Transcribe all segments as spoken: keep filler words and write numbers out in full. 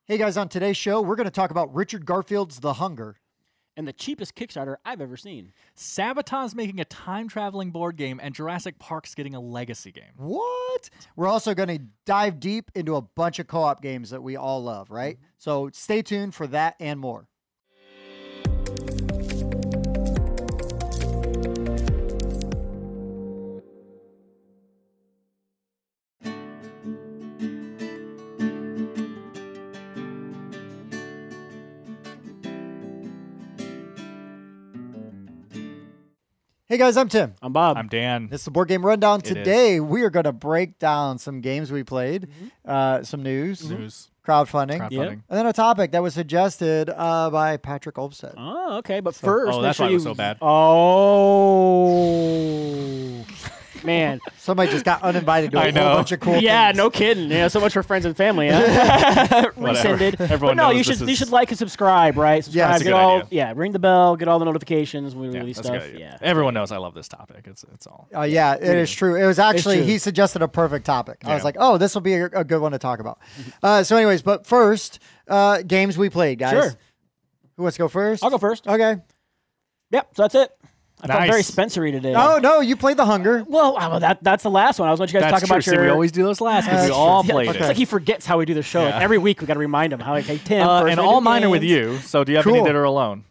Hey guys, on today's show, we're going to talk about Richard Garfield's The Hunger. And the cheapest Kickstarter I've ever seen. Sabaton's making a time-traveling board game, and Jurassic Park's getting a legacy game. What? We're also going to dive deep into a bunch of co-op games that we all love, right? Mm-hmm. So stay tuned for that and more. Hey guys, I'm Tim. I'm Bob. I'm Dan. This is the Board Game Rundown. It Today, is. we are going to break down some games we played, Mm-hmm. uh, some news, News. crowdfunding, Crowdfunding. Yep. and then a topic that was suggested uh, by Patrick Olmstead. Oh, okay. But first, Oh, make that's sure why it you... was so bad. Oh, man. Somebody just got uninvited to a I whole know. bunch of cool Yeah, things. no kidding. Yeah, so much for friends and family. Huh? Rescinded. Everyone but no, knows you should this you is- should like and subscribe, right? Subscribe, that's a get good all idea. yeah, ring the bell, get all the notifications when we Yeah, release that's a stuff. good idea. Yeah. Everyone knows I love this topic. It's it's all. Uh, yeah, it is true. It was actually, true. he suggested a perfect topic. I was Yeah. like, oh, this will be a, a good one to talk about. Uh, so anyways, but first, uh, games we played, guys. Sure. Who wants to go first? I'll go first. Okay. Yep, so that's it. I felt Nice. very Spencery today. Oh, no, you played The Hunger. Well, uh, well, that that's the last one. I was going to you guys That's talk true. about See, your. we always do those last because we That's all Yeah, played it's it. like he forgets how we do the show. Like Yeah. every week we got to remind him how. Like, hey Tim, Uh, first and we all do mine are with games. you. So do you have Cool. any that are alone?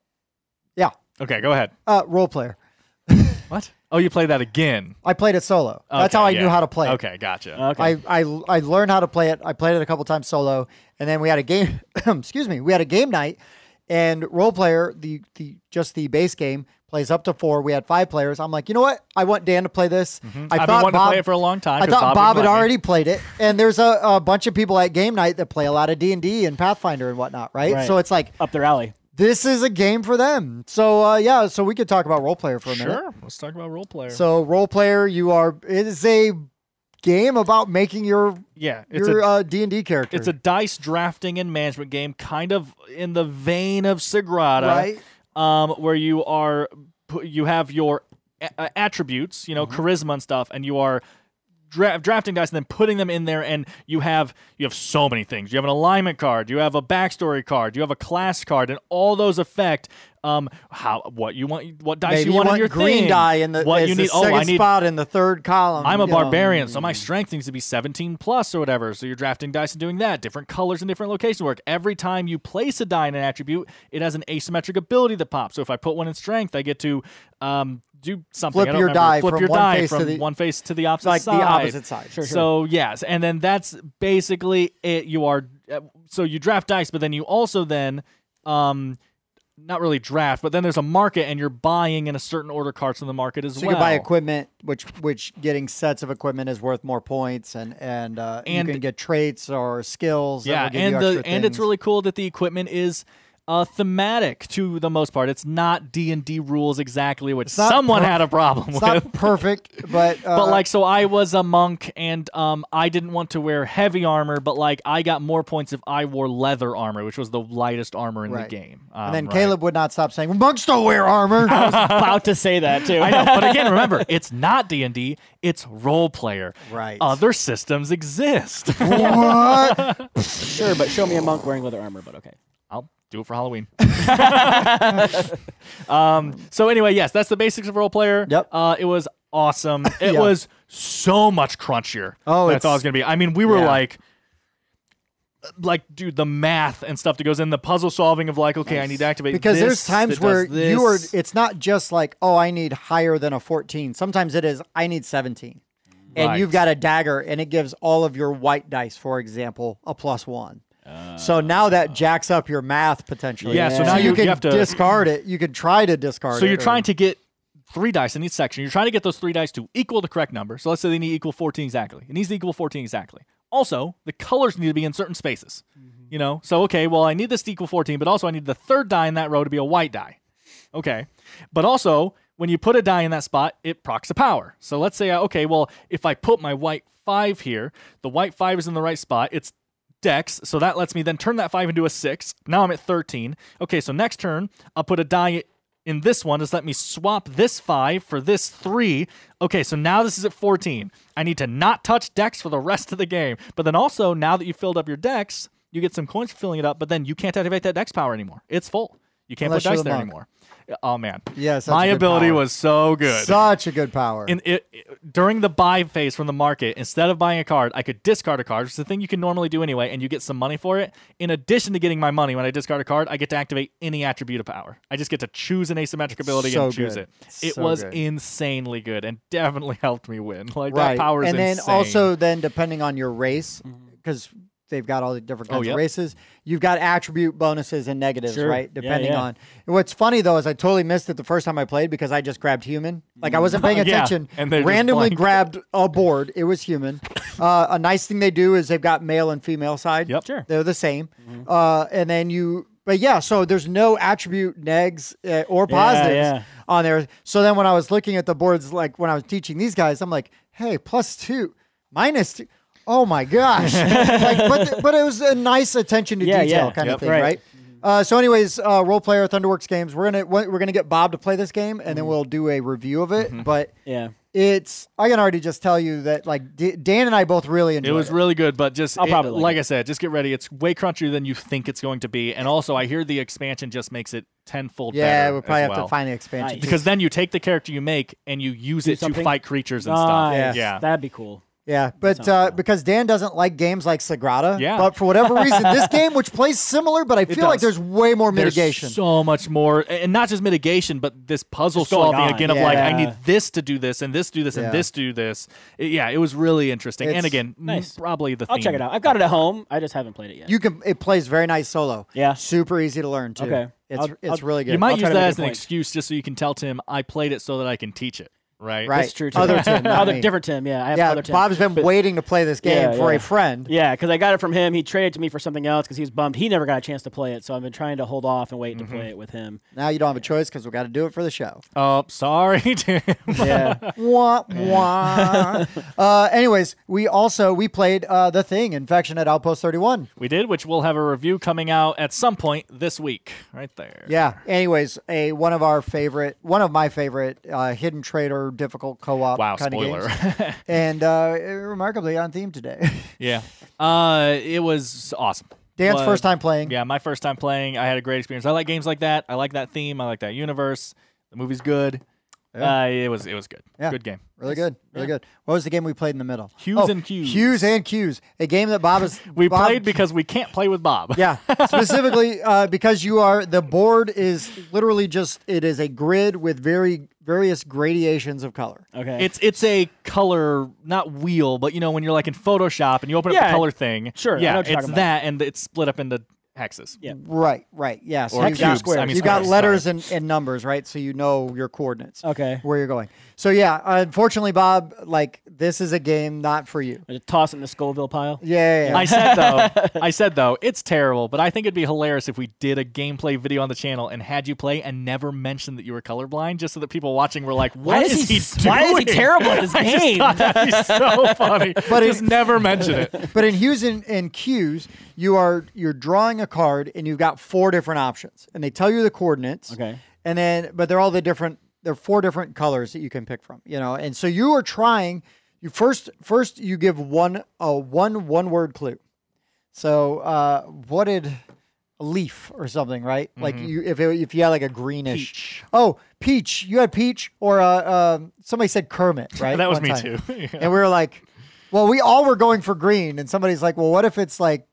Yeah. Okay, go ahead. Uh, role player. What? Oh, you played that again. I played it solo. That's Okay, how I yeah. knew how to play it. Okay, gotcha. Okay. I, I, I learned how to play it. I played it a couple times solo, and then we had a game. excuse me. We had a game night, and role player, the the just the base game, plays up to four. We had five players. I'm like, you know what? I want Dan to play this. I I've been thought wanting Bob, to play it for a long time. I 'cause thought Bob, Bob, wouldn't had let me. already played it, and there's a, a bunch of people at game night that play a lot of D and D and Pathfinder and whatnot, right? Right. So it's like Up their alley. this is a game for them. So uh, yeah, so we could talk about role player for a minute. Sure. Let's talk about role player. So role player, you are it is a game about making your yeah, it's your a uh, D and D character. it's a dice drafting and management game, kind of in the vein of Sigrada, Right. Um, where you are pu- you have your a- attributes, you know, Mm-hmm. charisma and stuff, and you are dra- drafting dice and then putting them in there, and you have you have so many things. You have an alignment card, you have a backstory card, you have a class card, and all those affect um how what you want, what dice Maybe you want in your green thing. die in the, what as you the need. Oh, second I need. spot in the third column. I'm a you know. barbarian, so my strength needs to be seventeen plus or whatever. So you're drafting dice and doing that. Different colors and different locations work. Every time you place a die in an attribute, it has an asymmetric ability that pops. So if I put one in strength, I get to um, do something. Flip I don't your remember. die Flip from your one die face to from the- one face to the opposite like side. the opposite side. Sure, So yes, and then that's basically it. You are uh, so you draft dice, but then you also then um. Not really draft, but then there's a market, and you're buying in a certain order cards in the market as So you well. can buy equipment, which which getting sets of equipment is worth more points, and and, uh, And- you can get traits or skills. that Yeah, will give and you the extra and it's things. really cool that the equipment is uh, thematic to the most part. It's not D and D rules exactly, which not someone per- had a problem It's with. not perfect, but uh, But like, so I was a monk, and um, I didn't want to wear heavy armor, but like, I got more points if I wore leather armor, which was the lightest armor in Right. the game. Um, and then right. Caleb would not stop saying, well, "Monks don't wear armor." About to say that too. I know, but again, remember, it's not D and D; it's role player. Right. Other systems exist. What? Sure, but show me a monk wearing leather armor. But okay. I'll do it for Halloween. um, so anyway, yes, that's the basics of role player. Yep. Uh, it was awesome. It Yeah. was so much crunchier. Oh, than I it's- thought it was gonna be. I mean, we were yeah. like, like, dude, the math and stuff that goes in the puzzle solving of like, okay, I need to activate Because this there's times that where does you are. this. It's not just like, oh, I need higher than a fourteen. Sometimes it is, I need seventeen, and Right. you've got a dagger, and it gives all of your white dice, for example, a plus one. So now that jacks up your math potentially. Yeah, so now you, you- can you have to- discard it. You could try to discard it. So you're or- trying to get three dice in each section. You're trying to get those three dice to equal the correct number. So let's say they need to equal fourteen exactly. It needs to equal fourteen exactly. Also, the colors need to be in certain spaces. You know, so okay, well, I need this to equal fourteen, but also I need the third die in that row to be a white die. Okay, but also when you put a die in that spot, it procs a power. So let's say, uh, okay, well, if I put my white five here, the white five is in the right spot. It's Dex, so that lets me then turn that five into a six. Now I'm at thirteen. Okay, so next turn, I'll put a die in this one. Just let me swap this five for this three. Okay, so now this is at fourteen. I need to not touch Dex for the rest of the game. But then also, now that you filled up your Dex, you get some coins for filling it up, but then you can't activate that dex power anymore. It's full. You can't Unless put you're dice a there monk. anymore. Oh man, Yeah, such my a good ability power. was so good. Such a good power. In it, it- during the buy phase from the market, instead of buying a card, I could discard a card, which is the thing you can normally do anyway, and you get some money for it. In addition to getting my money, when I discard a card, I get to activate any attribute of power. I just get to choose an asymmetric ability so and choose good. it. It So was good. insanely good and definitely helped me win. Like right. that power is and then insane. also then depending on your race, because they've got all the different Oh, kinds yep. of races, you've got attribute bonuses and negatives, Sure. right? Yeah, Depending yeah. on. What's funny though is I totally missed it the first time I played because I just grabbed human. Like I wasn't paying Yeah, attention. and they're just randomly blank. grabbed a board. It was human. Uh, a nice thing they do is they've got male and female side. Yep. Sure. They're the same. Uh, and then you, but yeah, so there's no attribute negs uh, or positives yeah. on there. So then when I was looking at the boards, like when I was teaching these guys, I'm like, hey, plus two, minus two. Oh my gosh. like, but, but it was a nice attention to Yeah, detail yeah. kind Yep. of thing, Right. right? Uh, so, anyways, uh, role player Thunderworks games. We're gonna we're gonna get Bob to play this game, and then we'll do a review of it. But Yeah. it's I can already just tell you that like D- Dan and I both really enjoyed It it. was really good, but just I'll it- probably like like it. I said, just get ready. It's way crunchier than you think it's going to be, and also I hear the expansion just makes it tenfold yeah, better. we'll probably as have well. to find the expansion Nice. because then you take the character you make and you use Do it something? to fight creatures and Nice. stuff. Yeah. Yeah, That'd be cool. Yeah, but sounds uh, cool. because Dan doesn't like games like Sagrada, Yeah. but for whatever reason, this game, which plays similar, but I feel like does. there's way more There's mitigation. so much more, and not just mitigation, but this puzzle Just going solving on. again of like I Yeah. need this to do this and this do this Yeah. and this do this. It- yeah, it was really interesting. and It's- again, m- Nice. probably the I'll theme. check it out. I've got it at home. I just haven't played it yet. You can. It plays very nice solo. Yeah. super easy to learn too. Okay. it's I'll- it's I'll- really good. You might I'll try use to that make as a an point. excuse just so you can tell Tim I played it so that I can teach it. Right. Right. That's true. Too. Other Tim, not other me. different Tim. Yeah, I have yeah, other Tim. Bob's been waiting to play this game Yeah, for yeah. a friend. Yeah, because I got it from him. He traded to me for something else because he was bummed. He never got a chance to play it, so I've been trying to hold off and wait Mm-hmm. to play it with him. Now you don't have a choice because we got to do it for the show. Oh, sorry, Tim. Yeah. Wah, wah. uh, anyways, we also we played uh, the Thing Infection at Outpost thirty-one. We did, which we'll have a review coming out at some point this week, right there. Yeah. Anyways, a one of our favorite, one of my favorite uh, hidden trader difficult co-op Wow, kind spoiler. of games, and uh, remarkably on theme today. Yeah. Uh, it was awesome. Dan's Was- first time playing. Yeah, my first time playing. I had a great experience. I like games like that. I like that theme. I like that universe. The movie's good. Yeah. Uh, it was it was good. Yeah. Good game. Really good, really good. What was the game we played in the middle? Hues oh, and Cues. Hues and Cues. A game that Bob is. We Bob- played because we can't play with Bob. Yeah, specifically uh, because you are the board is literally just it is a grid with very various gradations of color. Okay. It's it's a color, not wheel, but you know when you're like in Photoshop and you open up Yeah, the color thing. sure, I know Yeah, what you're it's talking about. that, and it's split up into hexes. Yeah. Right, right, yeah. So Or you've got cubes, I mean you've got squares, letters sorry. and, and numbers, right? So you know your coordinates. Okay. Where you're going. So yeah, unfortunately, Bob, like this is a game not for you. I just toss it in the Scoville pile. Yeah, yeah, yeah. I said though, I said though, it's terrible, but I think it'd be hilarious if we did a gameplay video on the channel and had you play and never mentioned that you were colorblind, just so that people watching were like, "What Why is, is he he s- doing? why is he terrible at this I just game?" thought that'd be so funny, But but it- just never mention it. But in Hues and, and Cues, you are you're drawing a card and you've got four different options, and they tell you the coordinates. Okay. And then, but they're all the different. There are four different colors that you can pick from. You know, and so you are trying. You first first you give one a one one word clue. So uh, what did a leaf or something, right? Like you if it, if you had like a greenish. Peach. Oh, peach. You had peach, or uh, um, somebody said Kermit, right? That was one me time. too. Yeah. And we were like, well, we all were going for green, and somebody's like, well, what if it's like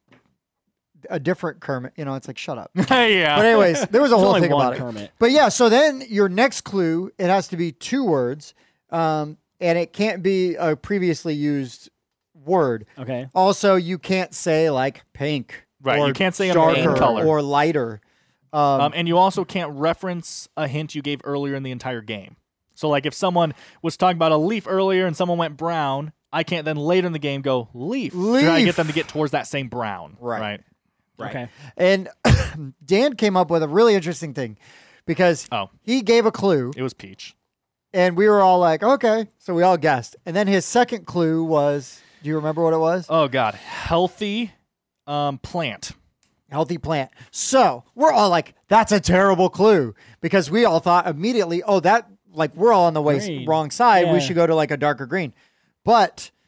a different Kermit? You know, it's like, shut up. yeah. But anyways, there was a There's whole only thing one about it. Kermit. But yeah, so then your next clue, it has to be two words, um, and it can't be a previously used word. Okay. Also, you can't say like pink, Right, Or you can't say a darker main color. or lighter. Um, Um, and you also can't reference a hint you gave earlier in the entire game. So, like, if someone was talking about a leaf earlier and someone went brown, I can't then later in the game go leaf. Try to Leaf. get them to get towards that same brown. Right. Right. Right. Okay. And Dan came up with a really interesting thing because Oh. he gave a clue, It was peach. and we were all like, okay. So we all guessed. And then his second clue was, do you remember what it was? Oh God, healthy um, plant. Healthy plant. So we're all like, that's a terrible clue because we all thought immediately, oh, that, like, we're all on the way Green. wrong side. We Yeah. should go to like a darker green. But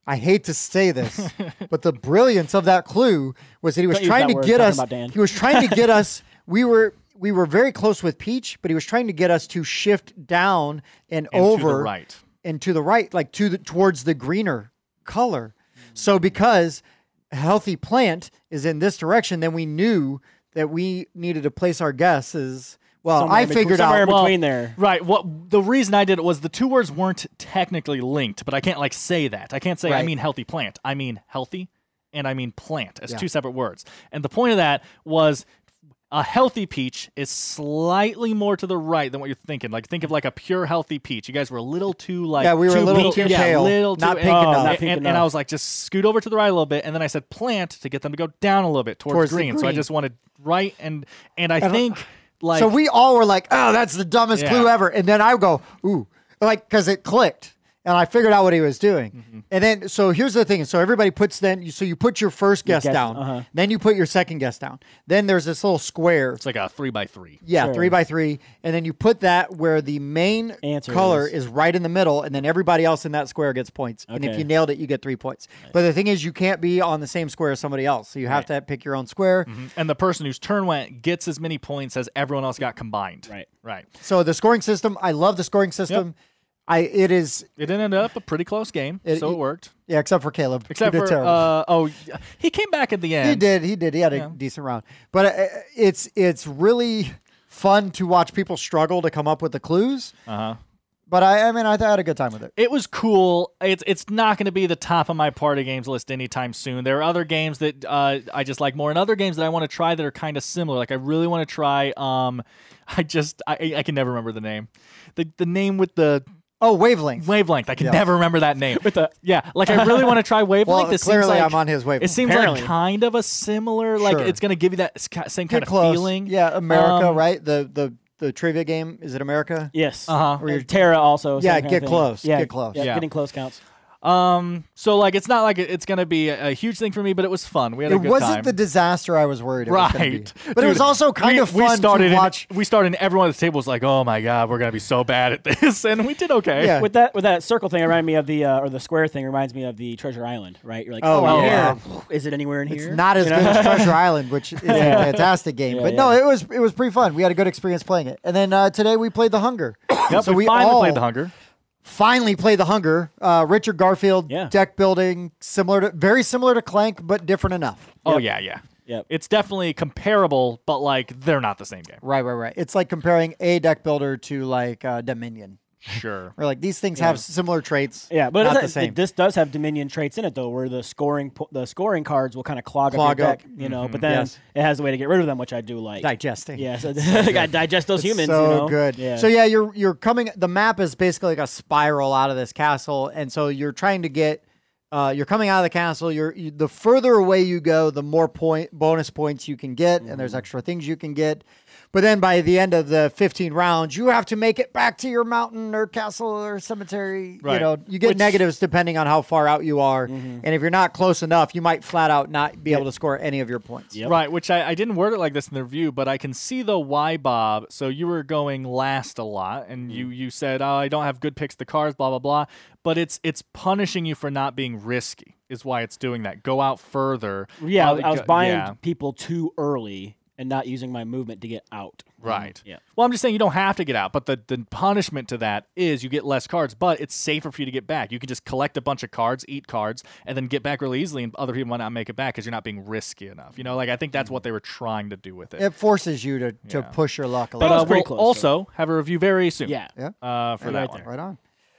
I hate to say this, but the brilliance of that clue was that he was Don't use trying that to word, get talking us. about Dan. He was trying to get us. We were we were very close with Peach, but he was trying to get us to shift down and, And to over the right. and to the right, like to the towards the greener color. So because a healthy plant is in this direction, then we knew that we needed to place our guesses. Well, Somewhere I in between- figured somewhere out. in Well, between there. Right. What the reason I did it was the two words weren't technically linked, but I can't like say that. I can't say I Right. mean healthy plant. I mean healthy and I mean plant as Yeah. two separate words. And the point of that was a healthy peach is slightly more to the right than what you're thinking. Like think of like a pure healthy peach. You guys were a little too like Yeah, we were a too little pink- too yeah, pale, little not too, pink and, enough. and- Not pink and, enough. I was like just scoot over to the right a little bit, and then I said plant to get them to go down a little bit towards, Towards the green. So I green. just wanted right and and I And, uh, think like So we all were like, "Oh, that's the dumbest Yeah. clue ever." And then I go, "Ooh," like because it clicked, and I figured out what he was doing. Mm-hmm. And then, so here's the thing: so everybody puts then, you, so you put your first guess, guess- down, uh-huh. then you put your second guess down. Then there's this little square, it's like a three by three. yeah, Sure. three by three, and then you put that where the main Answer color is. is. right in the middle, and then everybody else in that square gets points. And if Okay. you nailed it, you get three points. But the thing is, you can't be on the same square as somebody else, so you have to pick your own square. And the person whose turn went gets as many points as everyone else got combined. Right. Right. So the scoring system, I love the scoring system. I it is It ended up a pretty close game, It- so it worked. yeah, except for Caleb. He Except did for terrible. uh, oh, yeah, he came back at the end. He did. He did. He had a Yeah. decent round. But uh, it's it's really fun to watch people struggle to come up with the clues. Uh huh. But I, I mean, I, th- I had a good time with it. It was cool. It's it's not going to be the top of my party games list anytime soon. There are other games that uh, I just like more, and other games that I want to try that are kind of similar. Like I really want to try. Um, I just I, I can never remember the name. The the name with the Oh, Wavelength. wavelength. I can Yeah. never remember that name. With the Yeah, like I really want to try wavelength. Well, it clearly seems like, I'm on his wavelength. It seems Apparently. like kind of a similar. Like Sure. it's going to give you that s- ki- same kind Get of close. feeling. Yeah, America, Um, right? The the the trivia game. Is it America? yes, Uh-huh. Or your Terra also. Yeah, same kind get of thing. close, Yeah, get close. Yeah, Yeah. getting close counts. Um. So like, it's not like it- it's going to be a, a huge thing for me, but it was fun. We had a It good wasn't time. the disaster I was worried it was gonna be. Right. But it was Dude, also kind we, of we fun started to in- watch. we started, and everyone at the table was like, "Oh my god, we're gonna be so bad at this," and we did okay. Yeah. With that, with that circle thing, it reminded me of the uh, or the square thing reminds me of the Treasure Island, right? You're like, Oh, oh, out yeah. here, is it anywhere in here? It's not as You good know? as Treasure Island, which is a fantastic game. Yeah, but yeah. no, it was it was pretty fun. We had a good experience playing it. And then uh, today we played The Hunger. Yep, so we, we finally all played the hunger. finally played The Hunger. Uh, Richard Garfield Yeah. deck building, similar to very similar to Clank, but different enough. Oh yeah, yeah. Yep. It's definitely comparable, but like they're not the same game. Right, right, right. It's like comparing a deck builder to like uh, Dominion. Sure. Or like these things have similar traits. Yeah, but not it- the same. this does have Dominion traits in it though, where the scoring po- the scoring cards will kind of clog, Clog up your up. deck, you know. But then Yes. it has a way to get rid of them, which I do like. Digesting. Yeah, so got to digest those humans. So you know? good. Yeah. So yeah, you're you're coming. The map is basically like a spiral out of this castle, and so you're trying to get. Uh, you're coming out of the castle. You're you, the further away you go, the more point bonus points you can get, and Mm-hmm. there's extra things you can get. But then by the end of the fifteen rounds, you have to make it back to your mountain or castle or cemetery. You Right. know, you get Which- negatives depending on how far out you are, Mm-hmm. and if you're not close enough, you might flat out not be able to score any of your points. Yep. Right, which I, I didn't word it like this in the review, but I can see the why, Bob. So you were going last a lot, and you you said, "Oh, I don't have good picks, the cards, blah blah blah." But it's it's punishing you for not being risky. Is why it's doing that. Go out further. Yeah, Uh, I was go- buying yeah. people too early and not using my movement to get out. Right. Yeah. Well, I'm just saying you don't have to get out, but the, the punishment to that is you get less cards, but it's safer for you to get back. You can just collect a bunch of cards, eat cards, and then get back really easily, and other people might not make it back because you're not being risky enough. You know, like I think that's what they were trying to do with it. It forces you to, to Yeah. push your luck a But little. was uh, pretty we'll close, also have a review very soon. Yeah. Yeah. Uh, for Right that right one. there. Right on.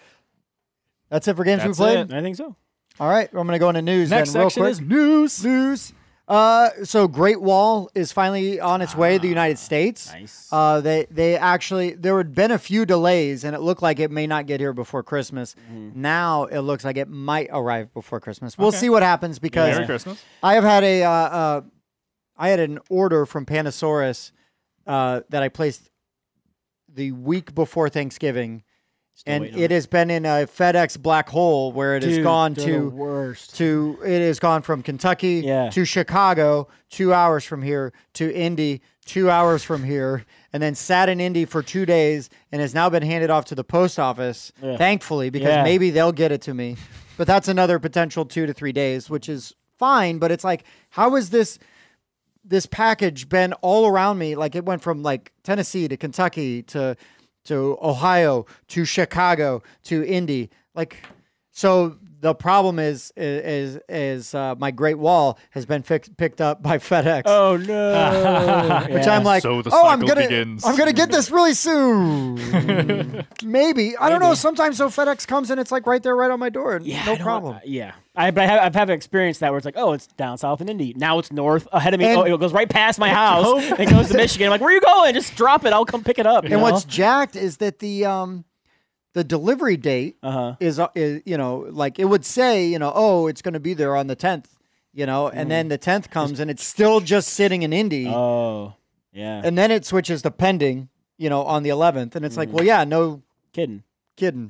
That's it for games That's we played. it. I think so. All right, I'm going to go into news Next then real section quick. is news. News. Uh, so Great Wall is finally on its way to the United States. Nice. Uh, they they actually there had been a few delays, and it looked like it may not get here before Christmas. Now it looks like it might arrive before Christmas. We'll Okay. see what happens because Merry Christmas. I have had a uh, uh, I had an order from Panasaurus uh, that I placed the week before Thanksgiving. Still and waiting on it has been in a FedEx black hole where it has Dude, gone they're the to worst. to it has gone from Kentucky Yeah. to Chicago, two hours from here, to Indy, two hours from here, and then sat in Indy for two days and has now been handed off to the post office, Yeah. thankfully, because Yeah. maybe they'll get it to me. But that's another potential two to three days, which is fine. But it's like, how is this this package been all around me? Like it went from like Tennessee to Kentucky to to Ohio to Chicago to Indy. Like, so the problem is is is uh, my Great Wall has been fixed, picked up by FedEx. Oh no! Which I'm like, So the oh, I'm cycle gonna, begins. I'm gonna get this really soon. Maybe I don't know. Maybe. Sometimes so FedEx comes and it's like right there, right on my door. and Yeah, no I know problem. what- yeah, I but I have, I've had experienced that where it's like, oh, it's down south in Indy. Now it's north ahead of me. And- oh, it goes right past my house. and it goes to Michigan. I'm like, where are you going? Just drop it. I'll come pick it up. You And know? what's jacked is that the um the delivery date uh-huh. is, uh, is you know, like it would say, you know, oh, it's going to be there on the tenth, you know, and then the tenth comes and it's still just sitting in Indy, Oh, yeah. and then it switches to pending, you know, on the eleventh, and it's like, well, yeah, no Kidding. kidding.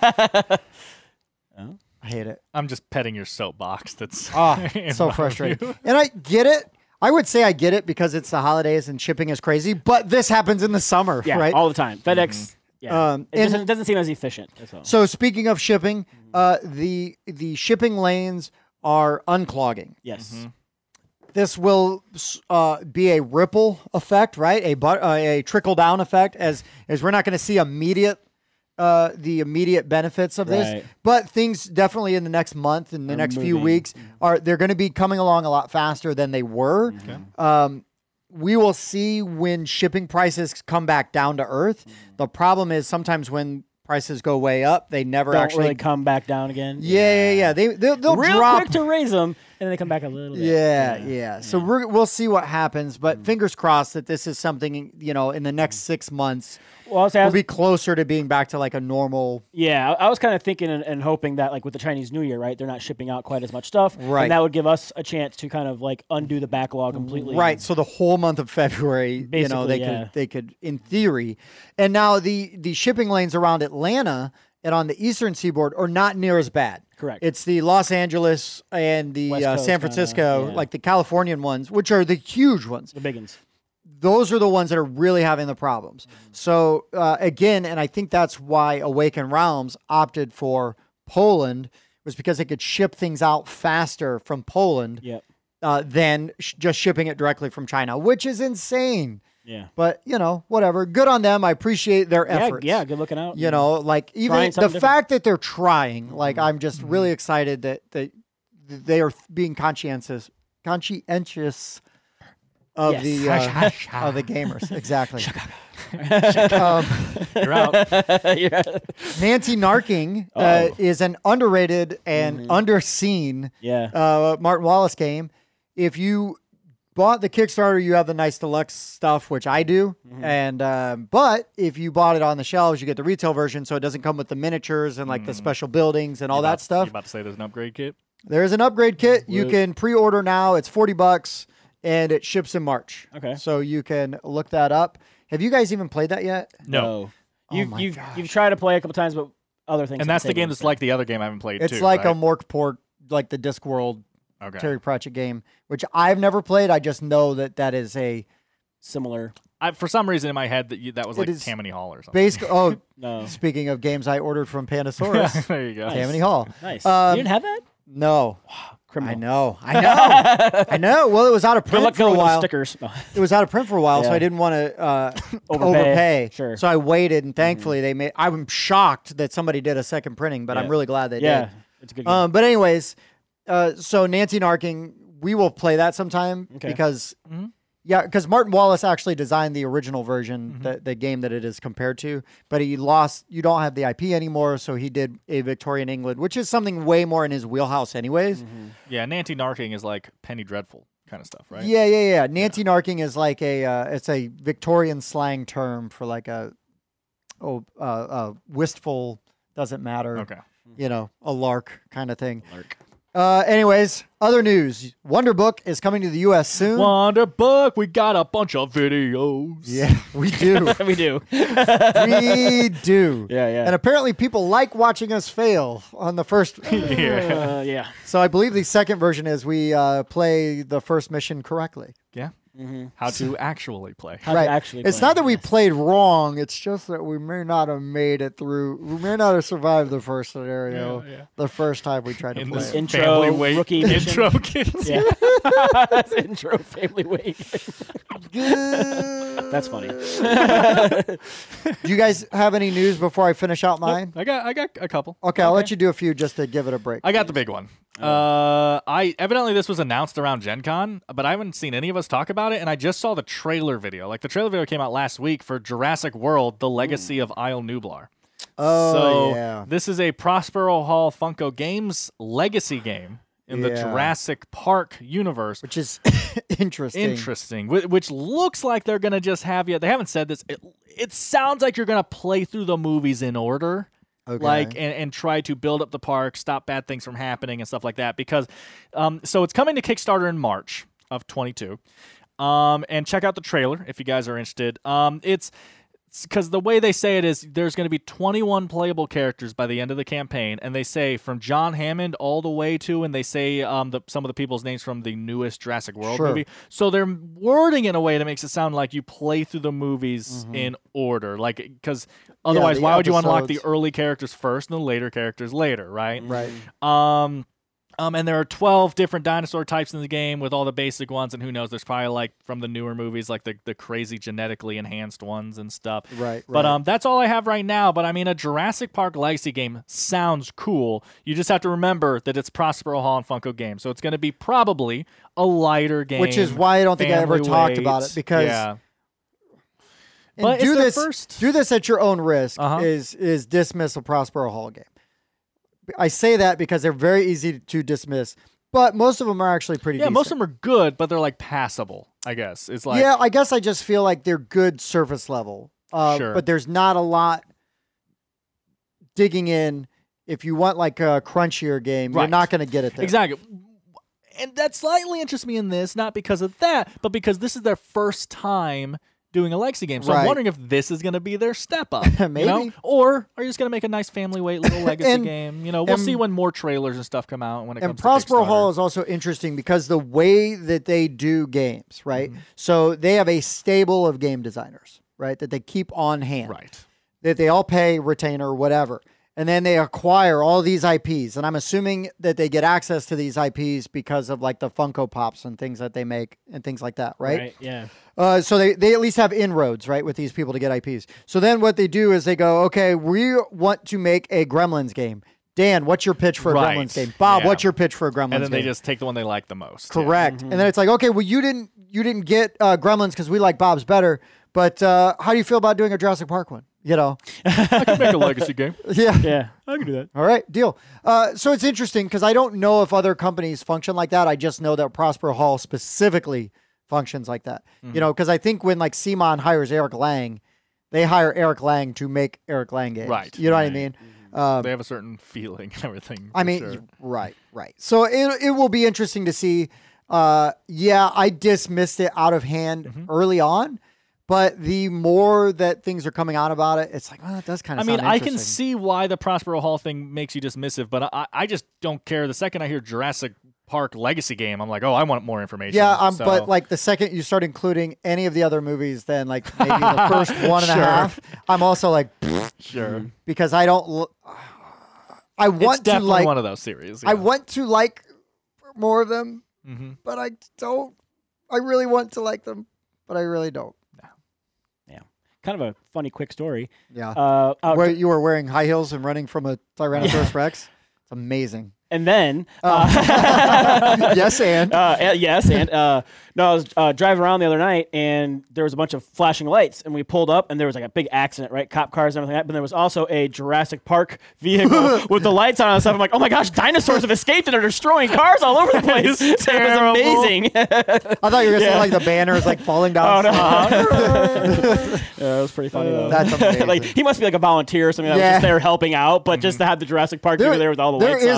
Oh. I hate it. I'm just petting your soapbox. That's Ah, in so my frustrating. review. And I get it. I would say I get it because it's the holidays and shipping is crazy, but this happens in the summer, Yeah, right? all the time. FedEx. Yeah. Um, it, and- doesn't, it doesn't seem as efficient. That's all. So speaking of shipping, uh, the the shipping lanes are unclogging. yes. This will uh, be a ripple effect, right? A but, uh, a trickle down effect, as as we're not going to see immediate uh, the immediate benefits of this, Right. but things definitely in the next month, in the Are next few moving. weeks, are they're going to be coming along a lot faster than they were. Um, we will see when shipping prices come back down to earth. The problem is sometimes when prices go way up, they never Don't actually. really come back down again. yeah, yeah, yeah. They they'll, they'll Real drop. quick to raise them, and then they come back a little bit. Yeah, yeah. So we're, we'll see what happens, but fingers crossed that this is something, you know, in the next six months, Well, I was, I we'll was, be closer to being back to like a normal. yeah, I, I was kind of thinking and, and hoping that, like with the Chinese New Year, right, they're not shipping out quite as much stuff, Right. And that would give us a chance to kind of like undo the backlog completely. Right. So the whole month of February, you know, Basically, they yeah. could they could in theory. And now the the shipping lanes around Atlanta and on the eastern seaboard are not near as bad. Correct. It's the Los Angeles and the West uh, Coast San kinda, Francisco, yeah. like the Californian ones, which are the huge ones. The big ones. Those are the ones that are really having the problems. So uh, again, and I think that's why Awaken Realms opted for Poland, was because they could ship things out faster from Poland Yep. uh, than sh- just shipping it directly from China, which is insane. Yeah. But you know, whatever. Good on them. I appreciate their Yeah, efforts. yeah, good looking out. You know, like even Trying the something fact that they're trying, like I'm just really excited that that they are being conscientious, conscientious of Yes. the uh, of the gamers. Exactly. um, You're out. yeah. Nancy Narking uh, Oh. is an underrated and underseen Yeah. uh, Martin Wallace game. If you bought the Kickstarter, you have the nice deluxe stuff, which I do. And um, but if you bought it on the shelves, you get the retail version, so it doesn't come with the miniatures and like the special buildings and all that You stuff. about to say there's an upgrade kit? There is an upgrade kit. You Woot. can pre-order now. It's forty bucks, and it ships in March. Okay. So you can look that up. Have you guys even played that yet? No. Oh You've my you've gosh. you've tried to play a couple times, but other things. And that's the game that's like the other game I haven't played It's too, like right? a Mork port, like the Discworld Okay. Terry Pratchett game, which I've never played. I just know that that is a similar. I, for some reason in my head that you, that was It like is Tammany Hall or something. basic. Oh, No. speaking of games I ordered from Pandasaurus, there you go. Nice. Tammany Hall. Nice. Um, you didn't have that? No, Criminal. I know, I know, I know. Well, it was out of Good print luck for a going with those while. stickers. It was out of print for a while, so Yeah. I didn't want to uh, Overpay. overpay. Sure. So I waited, and thankfully they made. I'm shocked that somebody did a second printing, but I'm Yeah. really glad they yeah, did. it's a good game. Um, but anyways, uh, so Nancy Narking, we will play that sometime Okay. because, Mhm. yeah, because Martin Wallace actually designed the original version, Mm-hmm. the, the game that it is compared to, but he lost. You don't have the I P anymore, so he did a Victorian England, which is something way more in his wheelhouse, anyways. Mm-hmm. Yeah, Nancy Narking is like Penny Dreadful kind of stuff, right? Yeah, yeah, yeah. Nancy Narking is like a uh, it's a Victorian slang term for like a oh uh, uh, wistful, doesn't matter. Okay. You know, a lark kind of thing. Lark. Uh, anyways, other news. Wonder Book is coming to the U S soon. Wonder Book, we got a bunch of videos. Yeah, we do. we do. we do. Yeah, yeah. And apparently people like watching us fail on the first. Uh, yeah. So I believe the second version is we uh, play the first mission correctly. Yeah. Mm-hmm. How to actually play. How to actually It's play, not that we yes. played wrong. It's just that we may not have made it through. We may not have survived the first scenario Yeah, yeah. the first time we tried to In play this it. Intro, family weight rookie mission. intro kids. Yeah. Intro family weight. That's funny. Do you guys have any news before I finish out mine? I got I got a couple. Okay, I'll let you do a few just to give it a break. I got the big one. Uh, I evidently this was announced around Gen Con, but I haven't seen any of us talk about it, and I just saw the trailer video. Like the trailer video came out last week for Jurassic World: The Legacy of Isle Nublar. Oh, so yeah. this is a Prospero Hall Funko Games legacy game in the Yeah. Jurassic Park universe. Which is interesting. Interesting. Wh- Which looks like they're gonna just have you. They haven't said this. It, it sounds like you're gonna play through the movies in order. Okay. Like and, and try to build up the park, stop bad things from happening and stuff like that. Because, um, so it's coming to Kickstarter in March of twenty-two, um, and check out the trailer if you guys are interested. Um, it's because the way they say it is there's going to be twenty-one playable characters by the end of the campaign, and they say from John Hammond all the way to, and they say um, the, some of the people's names from the newest Jurassic World Sure. movie. So they're wording it in a way that makes it sound like you play through the movies Mhm. in order, like because otherwise, the why would you unlock the episodes. early characters first and the later characters later, right? Right. Um, um, and there are twelve different dinosaur types in the game with all the basic ones, and who knows, there's probably like from the newer movies, like the, the crazy genetically enhanced ones and stuff. Right. But right. um, that's all I have right now. But I mean, a Jurassic Park Legacy game sounds cool. You just have to remember that it's Prospero Hall and Funko Games, so it's going to be probably a lighter game. Which is why I don't think I ever family talked about weight. it because yeah. and But do it's their this first- do this at your own risk Uh-huh. is is dismiss a Prospero Hall game. I say that because they're very easy to dismiss, but most of them are actually pretty yeah, decent. most of them are good, but they're like passable. I guess it's like yeah, I guess I just feel like they're good surface level. Uh, Sure. But there's not a lot digging in. If you want like a crunchier game, you're Right. not going to get it there. Exactly. And that slightly interests me in this, not because of that, but because this is their first time doing a Legacy game. So I'm Right. wondering if this is going to be their step up. You know? Maybe. Or are you just going to make a nice family weight little Legacy And- game? You know, we'll and- see when more trailers and stuff come out when it And comes Prospero to Hall Kickstarter. is also interesting because the way that they do games, right? Mm-hmm. So they have a stable of game designers, right? That they keep on hand. Right. That they all pay retainer or whatever. And then they acquire all these I Ps. And I'm assuming that they get access to these I Ps because of like the Funko Pops and things that they make and things like that, right? Yeah. Uh, so they, they at least have inroads, right, with these people to get I Ps. So then what they do is they go, okay, we want to make a Gremlins game. Dan, what's your pitch for a Right. Gremlins game? Bob, Yeah. what's your pitch for a Gremlins game? And then they just take the one they like the most. Yeah. Correct. And then it's like, okay, well, you didn't you didn't get uh, Gremlins because we like Bob's better. But uh, how do you feel about doing a Jurassic Park one? You know, I can make a Legacy game. yeah. Yeah. I can do that. All right, deal. Uh, so it's interesting because I don't know if other companies function like that. I just know that Prospero Hall specifically functions like that. Mm-hmm. You know, because I think when like Simon hires Eric Lang, they hire Eric Lang to make Eric Lang games. Right. You know what I Right. mean? Um, They have a certain feeling and everything. I for mean, sure. right, right. So it it will be interesting to see. Uh, yeah, I dismissed it out of hand Mm-hmm. early on, but the more that things are coming out about it, it's like, well, that does kind I of. mean, I can see why the Prospero Hall thing makes you dismissive, but I, I just don't care. The second I hear Jurassic Park Legacy game, I'm like, oh, I want more information. Yeah, um, So- but like the second you start including any of the other movies, then like maybe the first one and a Sure. half, I'm also like, sure, because I don't. l- I it's want to definitely like. one of those series. I yeah. want to like more of them, hmm but I don't. I really want to like them, but I really don't. Kind of a funny, quick story. Yeah. Uh, out- Where you were wearing high heels and running from a Tyrannosaurus Rex. It's amazing. and then, Oh. uh, Yes, and uh, uh, yes, and uh, no, I was uh, driving around the other night, and there was a bunch of flashing lights, and we pulled up, and there was like a big accident, right? Cop cars and everything. Like that, but there was also a Jurassic Park vehicle with the lights on and stuff. I'm like, oh my gosh, dinosaurs have escaped and are destroying cars all over the place. It was terrible. amazing. I thought you were gonna say Yeah. like the banner is like falling Oh down. no! Yeah, it was pretty funny though. That's amazing. Like he must be like a volunteer or something that Yeah. was just there helping out, but just to have the Jurassic Park There, vehicle there with all the there lights is on. one of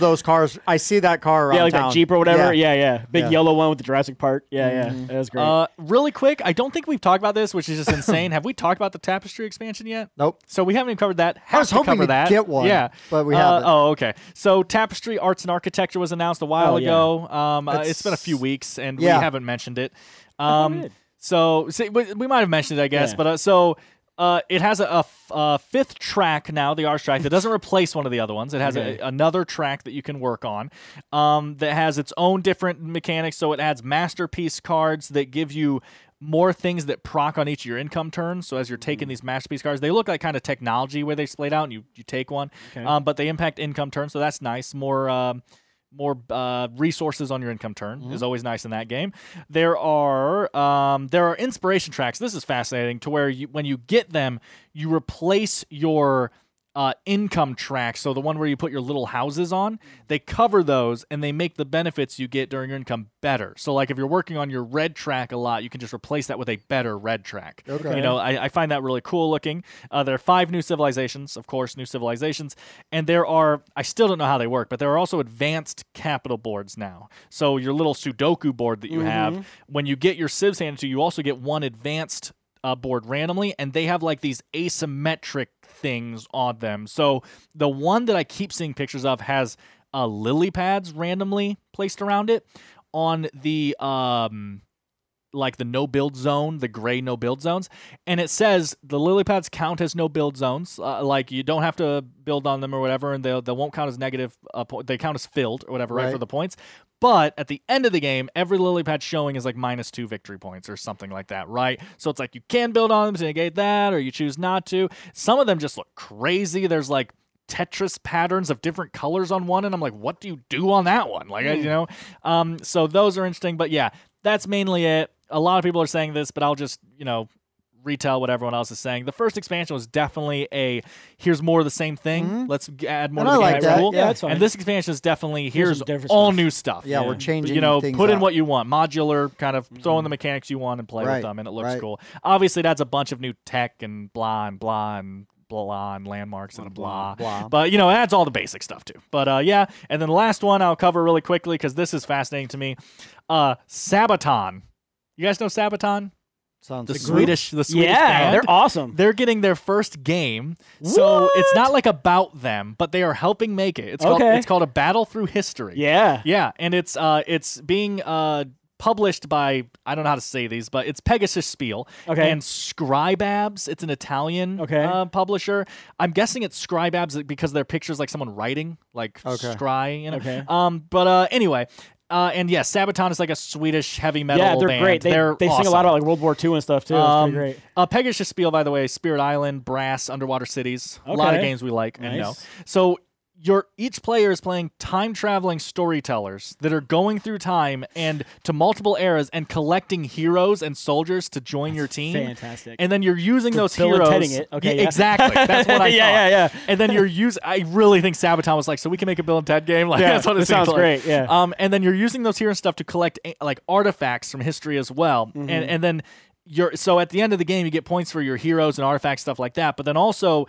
those cars. I see that car around Yeah, like town. that Jeep or whatever. Yeah, yeah. Big Yeah. yellow one with the Jurassic Park. Yeah, yeah. That was great. Uh, really quick, I don't think we've talked about this, which is just insane. Have we talked about the Tapestry expansion yet? Nope. So we haven't even covered that. Have I was to hoping cover to that. get one, Yeah, but we Uh, haven't. Oh, okay. So Tapestry Arts and Architecture was announced a while Oh, yeah. ago. Um, uh, It's- it's been a few weeks, and Yeah. we haven't mentioned it. thought we Um, did. so see, we, we might have mentioned it, I guess. Yeah. But uh, so. Uh, it has a, a f- a fifth track now, the Arts track, that doesn't replace one of the other ones. It has Okay. a, another track that you can work on um, that has its own different mechanics. So it adds masterpiece cards that give you more things that proc on each of your income turns. So as you're taking these masterpiece cards, they look like kind of technology where they splayed out and you, you take one, Okay. um, but they impact income turns. So that's nice. More. Um, more uh, resources on your income turn is always nice in that game. There are um, there are inspiration tracks. This is fascinating to where you, when you get them, you replace your uh, income track. So the one where you put your little houses on, they cover those and they make the benefits you get during your income better. So like if you're working on your red track a lot, you can just replace that with a better red track. Okay. You know, I, I find that really cool looking. Uh, there are five new civilizations, of course, new civilizations, and there are, I still don't know how they work, but there are also advanced capital boards now. So your little Sudoku board that you have, when you get your civs handed to you, you also get one advanced uh, board randomly, and they have like these asymmetric things on them. So the one that I keep seeing pictures of has uh, lily pads randomly placed around it. On the um, like the no build zone, the gray no build zones, and it says the lily pads count as no build zones. Uh, like you don't have to build on them or whatever, and they they won't count as negative. Uh, po- they count as filled or whatever, right. Right. for the points. But at the end of the game, every lily pad showing is like minus two victory points or something like that, right? So it's like you can build on them to negate that, or you choose not to. Some of them just look crazy. There's like Tetris patterns of different colors on one, and I'm like, what do you do on that one? Like, I, you know, um, so those are interesting. But yeah, that's mainly it. A lot of people are saying this, but I'll just, you know, retell what everyone else is saying. The first expansion was definitely a here's more of the same thing. Let's g- add more And to I the like game. that. Cool. Yeah, that's fine. And this expansion is definitely here's some different all stuff. new stuff. Yeah, we're Yeah. changing. You know, things put in up. what you want, modular, kind of throw in the mechanics you want and play with Right, them, and it looks right. cool. Obviously, that's a bunch of new tech and blah and blah and blah and landmarks and blah. blah. But, you know, it adds all the basic stuff too. But, uh, yeah, and then the last one I'll cover really quickly because this is fascinating to me. Uh, Sabaton. You guys know Sabaton? Sounds The good. Swedish, the Swedish yeah, band. they're awesome. They're getting their first game, so What? it's not like about them, but they are helping make it. It's called Okay. it's called A Battle Through History. yeah. Yeah, and it's uh it's being uh published by I don't know how to say these, but it's Pegasus Spiel. Okay. And Scribabs, it's an Italian Okay. uh, publisher. I'm guessing it's Scribabs because their pictures like someone writing, like Okay. scry, you know. Okay. Um, but uh, anyway. Uh, and yeah, Sabaton is like a Swedish heavy metal Yeah, they're band. great. They, They're they sing a awesome. lot about like World War Two and stuff too. It's Um, pretty great. Uh, Pegasus Spiel, by the way, Spirit Island, Brass, Underwater Cities. A lot of Okay. games we like and know. Nice. So your each player is playing time traveling storytellers that are going through time and to multiple eras and collecting heroes and soldiers to join your team. Fantastic. And then you're using those Bill and heroes. Tedding it. Okay, Yeah, yeah. exactly. That's what I Yeah, thought. yeah, yeah. And then you're using. I really think Sabaton was like, so we can make a Bill and Ted game. Like Yeah, that's what it that seems sounds like. great, yeah. Um, and then you're using those hero stuff to collect eh, like artifacts from history as well. Mm-hmm. And and then you're so at the end of the game you get points for your heroes and artifacts stuff like that. But then also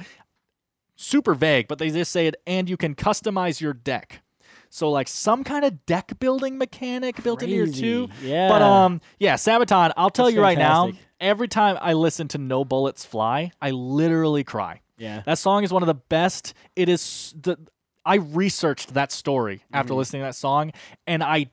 super vague, but they just say it, and you can customize your deck. So like some kind of deck building mechanic built into your Crazy. two. Yeah. But um yeah, Sabaton, I'll tell That's you right now, fantastic. every time I listen to No Bullets Fly, I literally cry. Yeah. That song is one of the best. It is the I researched that story after Mm-hmm. listening to that song, and I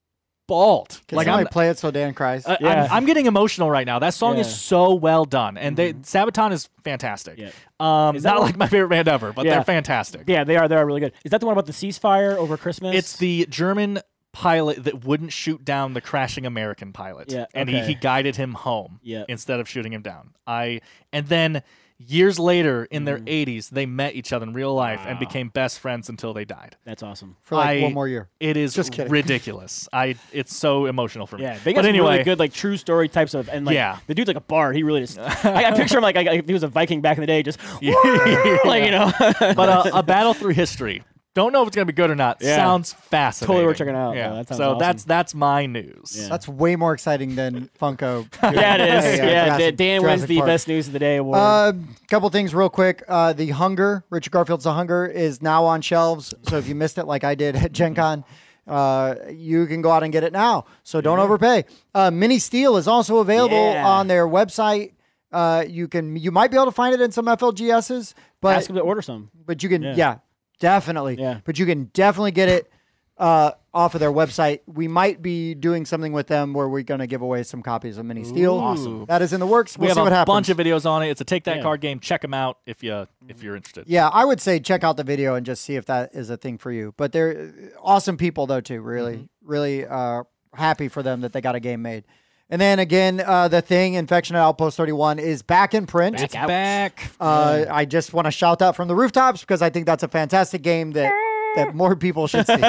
bawled. Can like somebody I'm, play it so Dan cries? I- Yeah. I'm, I'm getting emotional right now. That song Yeah. is so well done, and they Sabaton is fantastic. Yeah. Um, Is that not what- like my favorite band ever, but Yeah. they're fantastic. Yeah, they are. They are really good. Is that the one about the ceasefire over Christmas? It's the German pilot that wouldn't shoot down the crashing American pilot. Yeah, And he, okay. he guided him home Yeah. instead of shooting him down. I and then years later in their Mhm. eighties, they met each other in real life and Wow. became best friends until they died. That's awesome. For like I- one more year. It is Just kidding. ridiculous. I it's so emotional for me. Yeah, they got but some anyway, really good like true story types of and like Yeah. the dude's like a bard. He really just I, I picture him like, like if he was a Viking back in the day, just Yeah. like you know. but uh, a battle through history. Don't know if it's gonna be good or not. Yeah. Sounds fascinating. Totally worth checking out. Yeah. Yeah, that sounds so awesome. that's that's my news. Yeah. That's way more exciting than Funko. Yeah, it is. Hey, uh, yeah, Jurassic- Dan wins Jurassic the Park. best news of the day award. A couple things real quick. Uh, the Hunger, Richard Garfield's The Hunger, is now on shelves. So if you missed it like I did at Gen Con, uh, you can go out and get it now. So don't overpay. Uh, Mini Steel is also available Yeah. on their website. Uh, you can you might be able to find it in some F L G S's, but Ask him to order some. but you can yeah, Yeah. definitely. Yeah. But you can definitely get it uh, off of their website. We might be doing something with them where we're going to give away some copies of Mini Steel. Awesome. That is in the works. We'll We have see a what happens. bunch of videos on it. It's a take that Yeah. card game. Check them out if you if you're interested. Yeah, I would say check out the video and just see if that is a thing for you. But they're awesome people, though, too. Really, Mm-hmm. really uh, happy for them that they got a game made. And then again, uh, the thing, Infection at Outpost thirty-one, is back in print. It's out. back. Uh, I just want to shout that from the rooftops because I think that's a fantastic game that, that more people should see.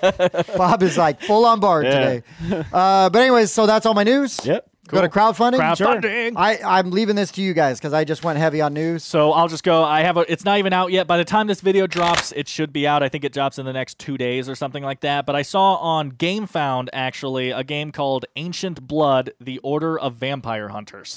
Bob is like full on board Yeah. today. Uh, but anyways, so that's all my news. Yep. Go to crowdfunding. Crowdfunding. I, I'm leaving this to you guys because I just went heavy on news. So I'll just go. I have a. It's not even out yet. By the time this video drops, it should be out. I think it drops in the next two days or something like that. But I saw on GameFound actually a game called Ancient Blood: The Order of Vampire Hunters.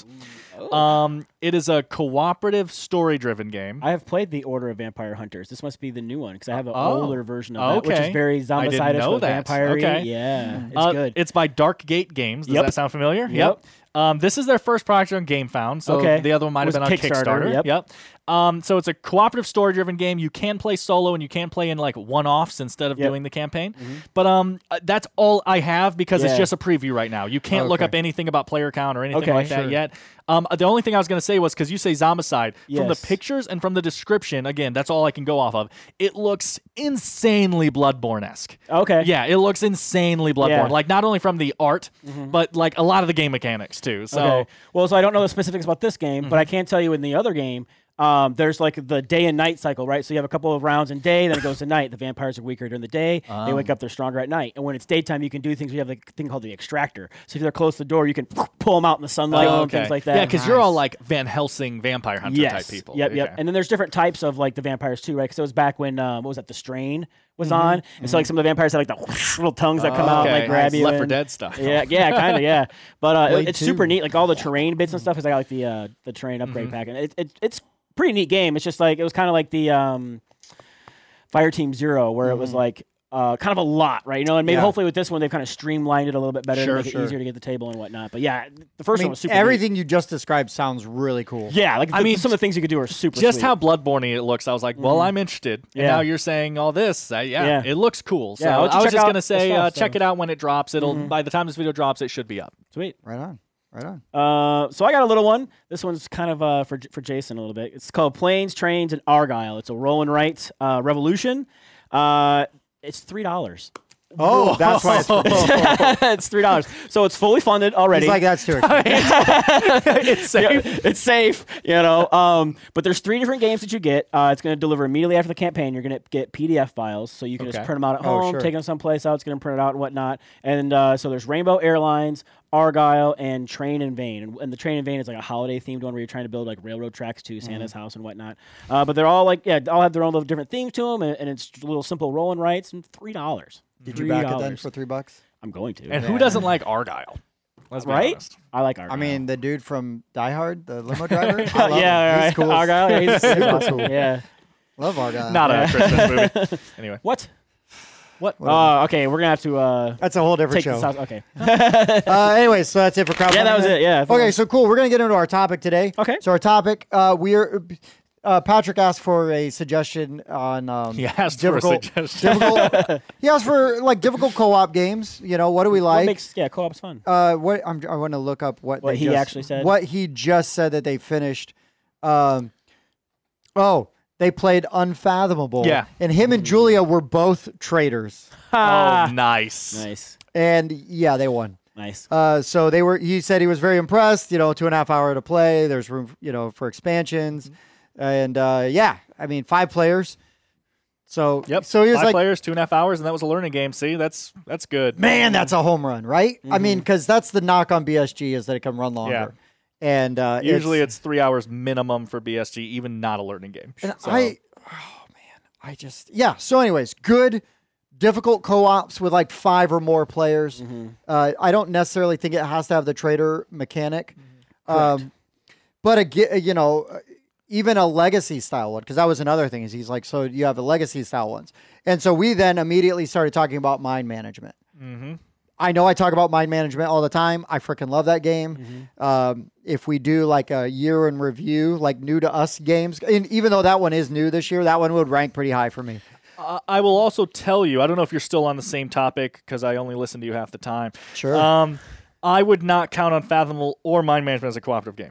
Um, it is a cooperative, story-driven game. I have played the Order of Vampire Hunters. This must be the new one because I have an Oh. older version of that, which Okay. is very I didn't zombicide-ish know but that. vampire-y. Okay. Yeah, it's Uh, good. It's by Dark Gate Games. Does Yep. that sound familiar? Yep. Um, this is their first project on GameFound, so Okay. the other one might have Was been on Kickstarter, Kickstarter. yep. Um, so it's a cooperative, story-driven game. You can play solo, and you can play in like one-offs instead of Yep. doing the campaign. But um, uh, that's all I have because it's Yeah. just a preview right now. You can't look Okay. up anything about player count or anything Okay, like that sure. yet. Um, the only thing I was going to say was because you say Zombicide, from the Yes. pictures and from the description, again, that's all I can go off of. It looks insanely Bloodborne-esque. Okay. Yeah, it looks insanely Bloodborne. Yeah. Like not only from the art, but like a lot of the game mechanics too. So Okay. Well, so I don't know the specifics about this game, but I can tell you in the other game, um, there's like the day and night cycle, right? So you have a couple of rounds in day, then it goes to night. The vampires are weaker during the day. They wake up, they're stronger at night. And when it's daytime, you can do things. We have the thing called the extractor. So if they're close to the door, you can pull them out in the sunlight Oh, and things like that. Yeah, because you're all like Van Helsing vampire hunter yes. type people. Yep, yep. Okay. And then there's different types of like the vampires too, right? Because it was back when um, what was that? The Strain was Mm-hmm. on, and so like some of the vampires had like the little tongues that come out and Okay. like grab you. Left four and- Dead stuff. Yeah, yeah, kind of, yeah. But uh, it- Blade it's two. super neat. Like all the terrain bits and stuff, because I got like the uh, the terrain upgrade Mm-hmm. pack, and it, it it's pretty neat game. It's just like it was kind of like the um, Fire Team Zero, where it was like. Uh, kind of a lot, right? You know, and maybe Yeah. hopefully with this one they've kind of streamlined it a little bit better Sure, to make sure. it easier to get the table and whatnot. But yeah, the I first mean, one was super. neat. everything you just described sounds really cool. Yeah, like I the- mean, some of the things you could do are super. Just sweet. how Bloodborne it looks, I was like, well, I'm interested. And Yeah. now you're saying all this. Uh, yeah, Yeah. it looks cool. So Yeah, I'll let you I was check just out gonna the say, stuff, uh, check so. it out when it drops. It'll by the time this video drops, it should be up. sweet. Right on. Right on. Uh, so I got a little one. This one's kind of uh, for for Jason a little bit. It's called Planes, Trains, and Argyle. It's a roll and write uh, revolution. Uh, it's three dollars. Oh, that's why it's free. It's three dollars. So it's fully funded already. He's like, that's too expensive. it's safe. It's safe, you know. Um, but there's three different games that you get. Uh, it's going to deliver immediately after the campaign. You're going to get P D F files, so you can Okay. just print them out at Oh, home, sure. take them someplace else. It's going to print it out and whatnot. And uh, so there's Rainbow Airlines, Argyle, and Train in Vain. And, and the Train in Vain is like a holiday themed one where you're trying to build like railroad tracks to Santa's house and whatnot. Uh, but they're all like, yeah, all have their own little different themes to them, and, and it's little simple roll and writes and three dollars. Did you back it then for three bucks? I'm going to. And who doesn't like Argyle? Let's be Right? honest. I like Argyle. I mean, the dude from Die Hard, the limo driver. I love yeah, him. right. He's cool. Argyle, yeah, he's super Super cool. cool. Yeah. Love Argyle. Not a Christmas movie. Anyway, What? what? Oh, okay. We're gonna have to uh, That's a whole different take show. this out. Okay. Uh, anyway, so that's it for crowdfunding. Yeah, that was then? it, yeah. Okay, so cool. We're gonna get into our topic today. Okay. So our topic, uh, we are. Uh, Patrick asked for a suggestion on. Um, He asked for a difficult, suggestion. difficult. He asked for like difficult co-op games. You know, what do we What like? makes yeah co-op's fun? uh, what I'm, I want to look up what What they he just- actually said? What he just said that they finished. Um, oh, they played Unfathomable. Yeah. and him and Julia were both traders, Oh, nice. Nice, and yeah, they won. nice. Uh, so they were. He said he was very impressed. You know, two and a half hour to play. There's room, you know, for expansions, and uh, yeah, I mean, five players. So Yep. So he was Five like, players, two and a half hours, and that was a learning game. See, that's that's good. man, that's a home run, right? I mean, because that's the knock on B S G is that it can run longer. Yeah. And uh, Usually it's three hours minimum for B S G, even not a learning game. And So- I, oh man, I just yeah. So, anyways, good, difficult co-ops with like five or more players. Mm-hmm. Uh, I don't necessarily think it has to have the trader mechanic, mm-hmm. um, but again, you know, even a legacy style one, because that was another thing. Is he's like, so you have the legacy style ones, and so we then immediately started talking about mind management. Mm-hmm. I know I talk about mind management all the time. I freaking love that game. Mm-hmm. Um, if we do like a year in review, like new to us games, and even though that one is new this year, that one would rank pretty high for me. Uh, I will also tell you, I don't know if you're still on the same topic because I only listen to you half the time. Sure. Um, I would not count on Fathomable or Mind Management as a cooperative game.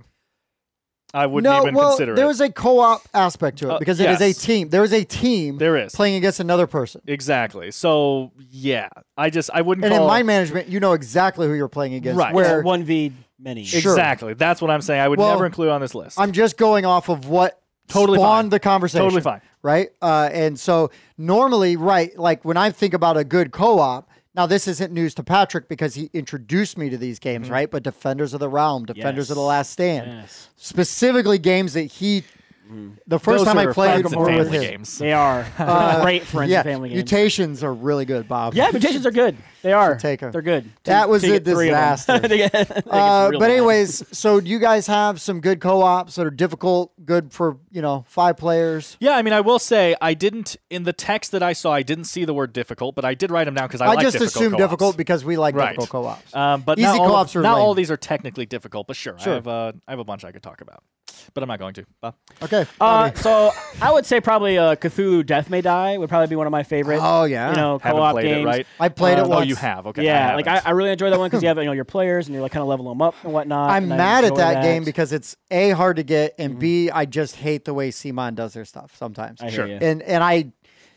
I wouldn't no, even well, consider there it. is a co-op aspect to it Uh, because it is yes. a team. There is a team There is. playing against another person. Exactly. So, yeah. I just, I wouldn't And call in mind management, you know exactly who you're playing against. Right. Where one v many. Sure. Exactly. That's what I'm saying. I would Well, never include on this list. I'm just going off of what Totally spawned fine. the conversation. Totally fine. Right? Uh, and so normally, right, like when I think about a good co-op, now this isn't news to Patrick because he introduced me to these games, Mm-hmm. right? But Defenders of the Realm, Defenders Yes. of the Last Stand, Yes. specifically games that he, the first Those time I are played friends and more with family him. games. They are Uh, great friends yeah, and family games. Mutations are really good, Bob. Yeah, mutations are good. They are. take 'em. They're good. That was To a get three of them. disaster. They get- they get Uh, real but bad. anyways, so do you guys have some good co-ops that are difficult, good for, you know, five players? Yeah, I mean, I will say I didn't, in the text that I saw, I didn't see the word difficult, but I did write them down because I, I, like just difficult assume co-ops. difficult because we like Right. difficult co-ops. Um, but Easy not all, co-ops are not all lame. these are technically difficult, but sure, Sure. I have uh, I have a bunch I could talk about, but I'm not going to. Bob? Okay. Uh, Bobby. so I would say probably uh, Cthulhu Death May Die would probably be one of my favorite. Oh, yeah. you know, Haven't co-op played games. it, right? I played uh, it Oh, once. you have. Okay. Yeah, I like I, haven't. I really enjoy that one because you have you know your players and you're like kind of level them up and whatnot. I'm and I mad at enjoy that, game because it's A, hard to get, and B, I just hate the way Simon does their stuff sometimes. I hear Sure. you. And and I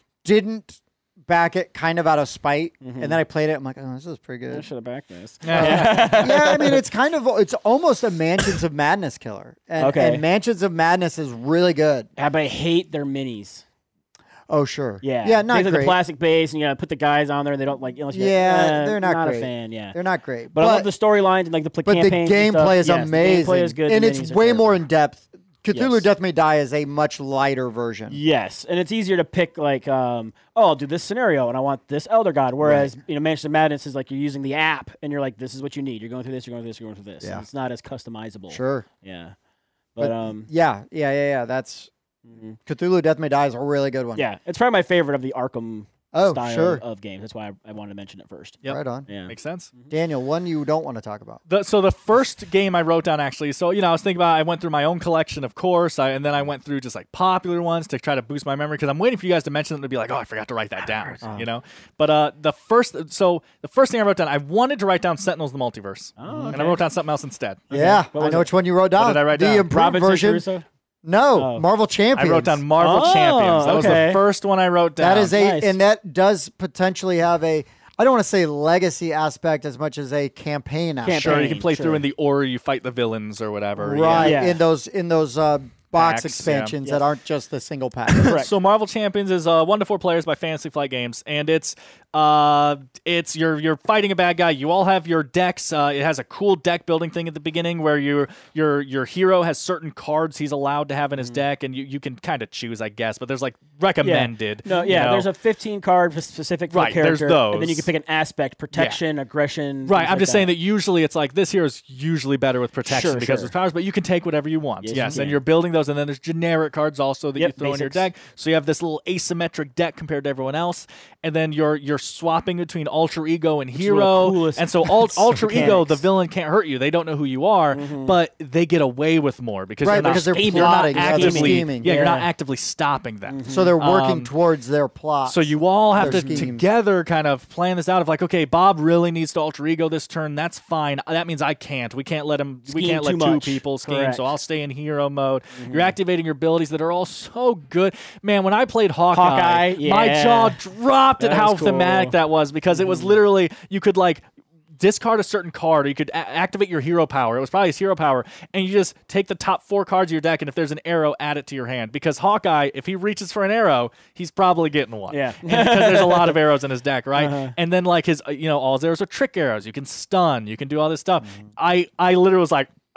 didn't back it kind of out of spite, Mm-hmm. and then I played it. I'm like, oh, this is pretty I good. should have backed this. Yeah. Yeah, I mean, it's kind of it's almost a Mansions of Madness killer, and, Okay. and Mansions of Madness is really good. Yeah, but I hate their minis. Oh, sure. Yeah, yeah, not These are great. the plastic base, and you gotta put the guys on there. And they don't like. Unless you Yeah, eh, they're not not great. a fan. Yeah, They're not great, but, I love the storylines and like the pl- but the campaigns and stuff. gameplay is Yes, amazing, The gameplay is good, and the it's minis are way terrible. more in depth. Cthulhu Yes. Death May Die is a much lighter version. Yes, and it's easier to pick like, um, oh, I'll do this scenario, and I want this Elder God. Whereas you know, Mansions of Madness is like you're using the app, and you're like, this is what you need. You're going through this. You're going through this. You're going through this. Yeah. And it's not as customizable. Sure. Yeah, but, But um, Yeah, yeah, yeah, yeah. That's mhm. Cthulhu Death May Die is a really good one. yeah, it's probably my favorite of the Arkham Oh, style sure. of games. That's why I, I wanted to mention it first. Yep. Right on. Yeah. Makes sense. Daniel, one you don't want to talk about. The, so the first game I wrote down actually, so you know, I was thinking about I went through my own collection, of course, I, and then I went through just like popular ones to try to boost my memory because I'm waiting for you guys to mention them to be like, oh, I forgot to write that down, you know. But uh, the first, so the first thing I wrote down, I wanted to write down Sentinels of the Multiverse, Oh, and okay. I wrote down something else instead. Yeah, What I was know it? which one you wrote down. What did I write the down? improved Robinson version. Crusoe? No, Oh. Marvel Champions. I wrote down Marvel Oh, Champions. That was okay. the first one I wrote down. That is a, Nice. and that does potentially have a. I don't want to say legacy aspect as much as a campaign aspect. sure you campaign, can play sure. through in the or you fight the villains or whatever. Right Yeah. in those in those uh, box Packs, yeah. expansions Yes. that aren't just the single pack. Correct. So Marvel Champions is uh, one to four players by Fantasy Flight Games, and it's uh, it's you're you're fighting a bad guy. You all have your decks. Uh, it has a cool deck building thing at the beginning where your your your hero has certain cards he's allowed to have in his deck, and you, you can kind of choose, I guess. But there's like recommended. No, you yeah. know. There's a fifteen card f- specific for Right, the there's character, and then you those. can pick an aspect: protection, aggression. Right, things I'm like just saying that. that usually it's like this hero is usually better with protection Sure, because sure. of his powers, but you can take whatever you want. Yes, Yes, you and can. you're building those, and then there's generic cards also that Yep, you throw in your basics. deck. So you have this little asymmetric deck compared to everyone else, and then you're you're swapping between alter ego and is one of the hero. coolest And so al- alter ego, the mechanics. villain can't hurt you; they don't know who you are, but they get away with more because Right, you're not, because they're you're plotting, not yeah, they're actively, scheming. yeah, you're not Yeah. actively stopping them. So they're working Um, towards their plot. So you all have Their to schemes. together kind of plan this out of like, okay, Bob really needs to alter ego this turn. That's fine. That means I can't. We can't let him. we Scheme can't let too two much. people scheme. Correct. So I'll stay in hero mode. You're activating your abilities that are all so good. Man, when I played Hawkeye, Hawkeye, my yeah. jaw dropped at That how was cool. thematic that was because it was literally you could like. Discard a certain card, or you could a- activate your hero power. It was probably his hero power, and you just take the top four cards of your deck, and if there's an arrow, add it to your hand. Because Hawkeye, if he reaches for an arrow, he's probably getting one. Yeah. And because there's a lot of arrows in his deck, right? Uh-huh. And then like his, uh, you know, all his arrows are trick arrows. You can stun. You can do all this stuff. Mm-hmm. I I literally was like,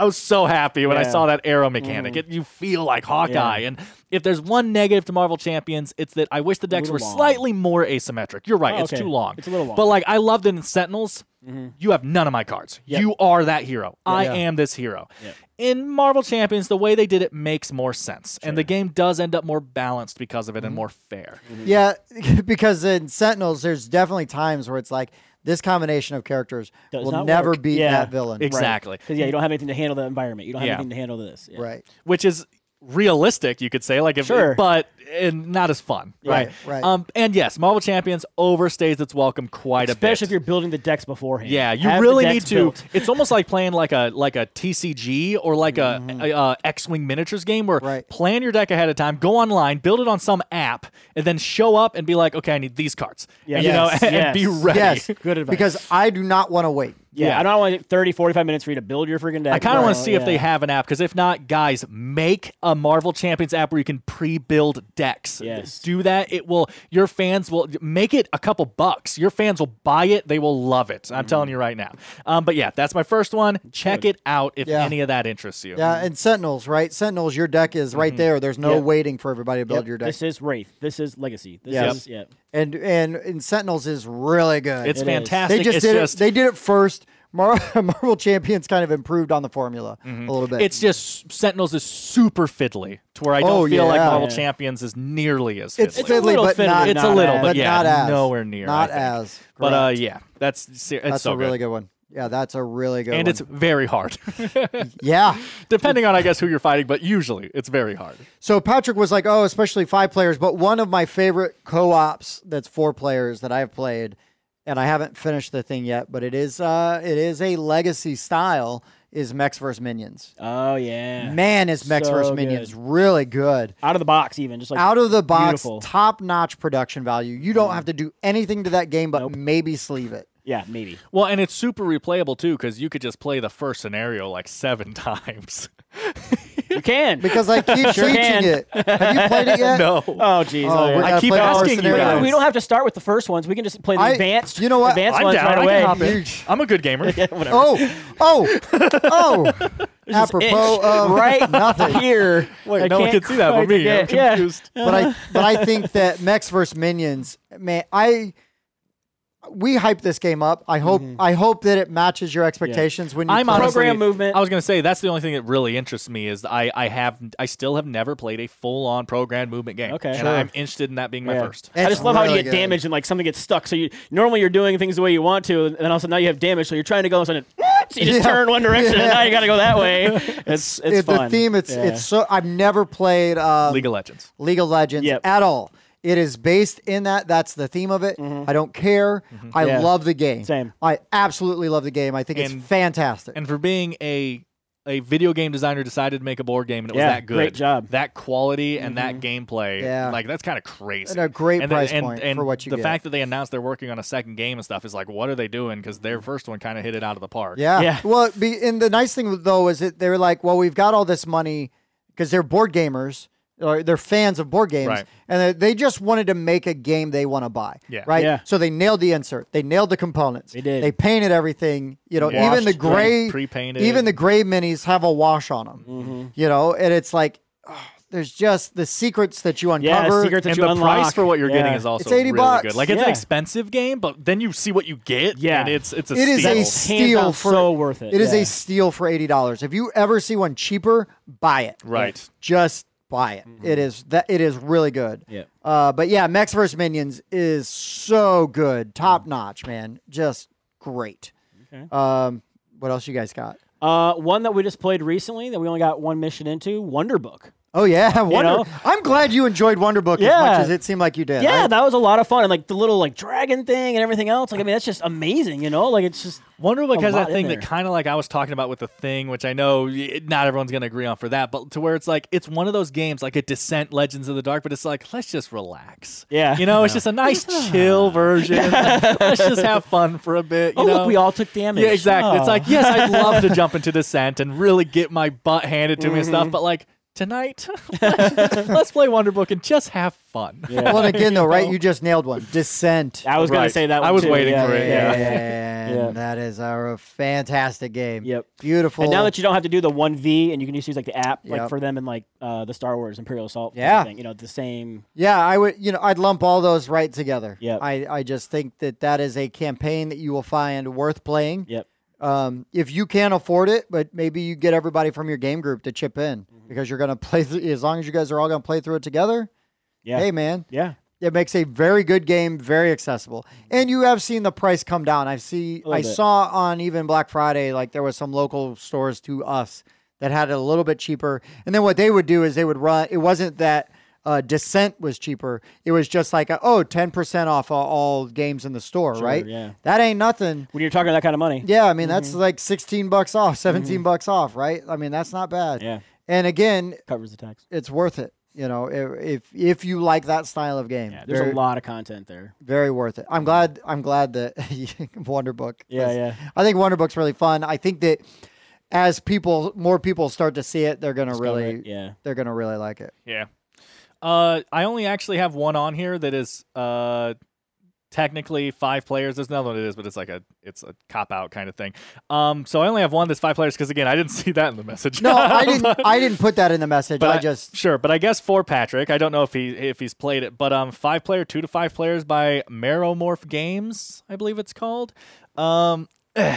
I was so happy when I Yeah. saw that arrow mechanic. Mm. It, you feel like Hawkeye. Yeah. And if there's one negative to Marvel Champions, it's that I wish the decks were little long. slightly more asymmetric. You're right. Oh, it's okay. too long. It's a little long. But like I loved it in Sentinels. Mm-hmm. You have none of my cards. Yep. You are that hero. I Yeah. am this hero. Yep. In Marvel Champions, the way they did it makes more sense. And the game does end up more balanced because of it Mm-hmm. and more fair. Yeah, because in Sentinels, there's definitely times where it's like this combination of characters Does will not never work. beat Yeah. that villain. Exactly. Because yeah, you don't have anything to handle the environment. You don't have Yeah. anything to handle this. Yeah. Right. Which is realistic, you could say, like if, Sure. but and not as fun, Right, right? right. Um, and yes, Marvel Champions overstays its welcome quite a bit. Especially if you're building the decks beforehand. Yeah, you Have the really need decks to. built. It's almost like playing like a like a T C G or like a, a, a X-wing miniatures game where Right. plan your deck ahead of time, go online, build it on some app, and then show up and be like, okay, I need these cards. Yeah. And, you know, Yes, and, yes. be ready. Yes, Good advice. because I do not want to wait. Yeah, Yeah. I don't want thirty, forty-five minutes for you to build your freaking deck. I kind of want to Right. see if they Yeah. have an app, because if not, guys, make a Marvel Champions app where you can pre-build decks. Yes. Do that. It will. Your fans will make it a couple bucks. Your fans will buy it. They will love it. I'm telling you right now. Um, but yeah, that's my first one. Check it out if Yeah. any of that interests you. Yeah, and Sentinels, right? Sentinels, your deck is right there. There's no Mm-hmm. Yep. waiting for everybody to build Yep. your deck. This is Wraith. This is Legacy. This Yes. is yeah. and and and Sentinels is really good. It's It is. fantastic. they just it's did just it. They did it first. Mar- Marvel Champions kind of improved on the formula a little bit. It's just Sentinels is super fiddly to where I don't Oh, feel like yeah. Marvel Yeah. Champions is nearly as fiddly. It's It's a fiddly, little but fiddly, not. It's a not little, as- but but yeah, not as nowhere near. Not I think. as. But uh, correct. yeah, that's ser- it's that's so a really good one. Yeah, that's a really good and one. it's very hard, yeah. depending on I guess who you're fighting. But usually, it's very hard. So Patrick was like, "Oh, especially five players." But one of my favorite co-ops that's four players that I've played, and I haven't finished the thing yet, but it is uh, it is a legacy style. Is Mechs versus Minions. Oh yeah. Man, is Mechs So versus good. Minions really good. Out of the box, even just like Out of the box, beautiful. top-notch production value. You don't have to do anything to that game, but Nope. maybe sleeve it. Yeah, maybe. Well, and it's super replayable too, because you could just play the first scenario like seven times. You can. Because I keep Sure teaching can. it. Have you played it yet? No. Oh jeez. Oh, Oh, we're yeah. I gonna keep play all the asking you we, scenarios. guys. we don't have to start with the first ones. We can just play the I- advanced. you know what? Advanced I'm ones down. right I away. can hop in. I'm a good gamer. Whatever. Oh, oh, oh! Apropos Itch of right nothing. here. Wait, I no one can't can see that but quite me. I'm get- yeah. confused. But I, but I think that Mechs versus Minions, man, I. We hype this game up. I hope. I hope that it matches your expectations when you I'm play. honestly, Program movement. I was gonna say that's the only thing that really interests me is I I have I still have never played a full on programmed movement game. Okay. and Sure. I'm interested in that being my Yeah. first. I It's just love how really you get good. damaged and like something gets stuck. So you normally you're doing things the way you want to, and then all of a sudden now you have damage. So you're trying to go, and sudden, so you just Yeah. turn one direction, and Yeah. now you got to go that way. It's it's It- fun. the theme. It's Yeah. it's so. I've never played uh, League of Legends. League of Legends Yep. at all. It is based in that. That's the theme of it. I don't care. I Yeah. love the game. Same. I absolutely love the game. I think And- it's fantastic. And for being a a video game designer decided to make a board game and it Yeah, was that good. great job. That quality and that gameplay. Yeah. Like that's kind of crazy. And a great And price the, and, point and for what you the get. fact that they announced they're working on a second game and stuff is like, what are they doing? Because their first one kind of hit it out of the park. Yeah. Yeah. Well, be, and the nice thing though is that they're like, well, we've got all this money because they're board gamers or they're fans of board games, Right. and they, they just wanted to make a game they want to buy. Yeah. Right. Yeah. So they nailed the insert. They nailed the components. They did. They painted everything. You know, Yeah. even the Washed, gray, pre-painted. even the gray minis have a wash on them. Mm-hmm. You know, and it's like, oh, there's just the secrets that you Yeah, uncover. secrets that And you the unlock. price for what you're getting Yeah. is also It's eighty really bucks. good. Like it's an Yeah. expensive game, but then you see what you get. Yeah. and it's it's a It is steal. a Hands steal down for so worth it. It is Yeah. a steal for eighty dollars. If you ever see one cheaper, buy it. right. Just buy it. It is that it is really good. Yep. Uh, but yeah, Mechs versus Minions is so good, top notch, man, just great. Okay. Um, what else you guys got? Uh, one that we just played recently that we only got one mission into, Wonder Book. Oh yeah, Wonder. know? I'm glad you enjoyed Wonder Book as Yeah. much as it seemed like you did. Yeah, I- that was a lot of fun, and like the little like dragon thing and everything else. Like I mean, that's just amazing, you know. Like it's just Wonder Book a has lot that in thing there. that kind of like I was talking about with the thing, which I know y- not everyone's going to agree on for that, but to where it's like it's one of those games like a Descent Legends of the Dark, but it's like let's just relax. Yeah. you know, it's just a nice chill version. Let's just have fun for a bit. You oh know? look, we all took damage. Yeah, exactly. It's Oh. like yes, I'd love to jump into Descent and really get my butt handed to me and Mm-hmm. stuff, but like tonight, let's play Wonderbook and just have fun. Yeah. Well, and again, though, right? You just nailed one. Descent. I was going Right. to say that one I was too. waiting yeah, for it, Yeah. yeah. yeah. And Yeah. that is a fantastic game. Yep. Beautiful. And now that you don't have to do the one V and you can just use like the app like Yep. for them in like uh, the Star Wars Imperial Assault Yeah. thing, you know, the same. Yeah, I would. You know, I'd lump all those right together. Yep. I, I just think that that is a campaign that you will find worth playing. Yep. Um, if you can't afford it, but maybe you get everybody from your game group to chip in Mm-hmm. because you're gonna play. Th- as long as you guys are all gonna play through it together. Yeah. Hey, man, Yeah. it makes a very good game, very accessible. And you have seen the price come down. I see. A little I bit. saw on even Black Friday, like there was some local stores to us that had it a little bit cheaper. And then what they would do is they would run. It wasn't that uh, Descent was cheaper. It was just like a, oh, ten percent off all, all games in the store, Sure, right? yeah. That ain't nothing. When you're talking that kind of money. Yeah, I mean that's like sixteen bucks off, seventeen bucks off, right? I mean that's not bad. Yeah. And again, Covers the tax. it's worth it. You know, if if, if you like that style of game, Yeah. There's very, a lot of content there. very worth it. I'm glad. I'm glad that Wonderbook. Yeah. is- Yeah. I think Wonderbook's really fun. I think that as people, more people start to see it, they're gonna Discover really, it, Yeah. they're gonna really like it. Yeah. Uh, I only actually have one on here that is uh technically five players. There's another one it is, but it's like a it's a cop out kind of thing. Um, so I only have one that's five players because again I didn't see that in the message. No, I didn't. I didn't put that in the message. But I I- just Sure, but I guess for Patrick, I don't know if he if he's played it, but um, five player, two to five players by Meromorph Games, I believe it's called. Um, uh-oh.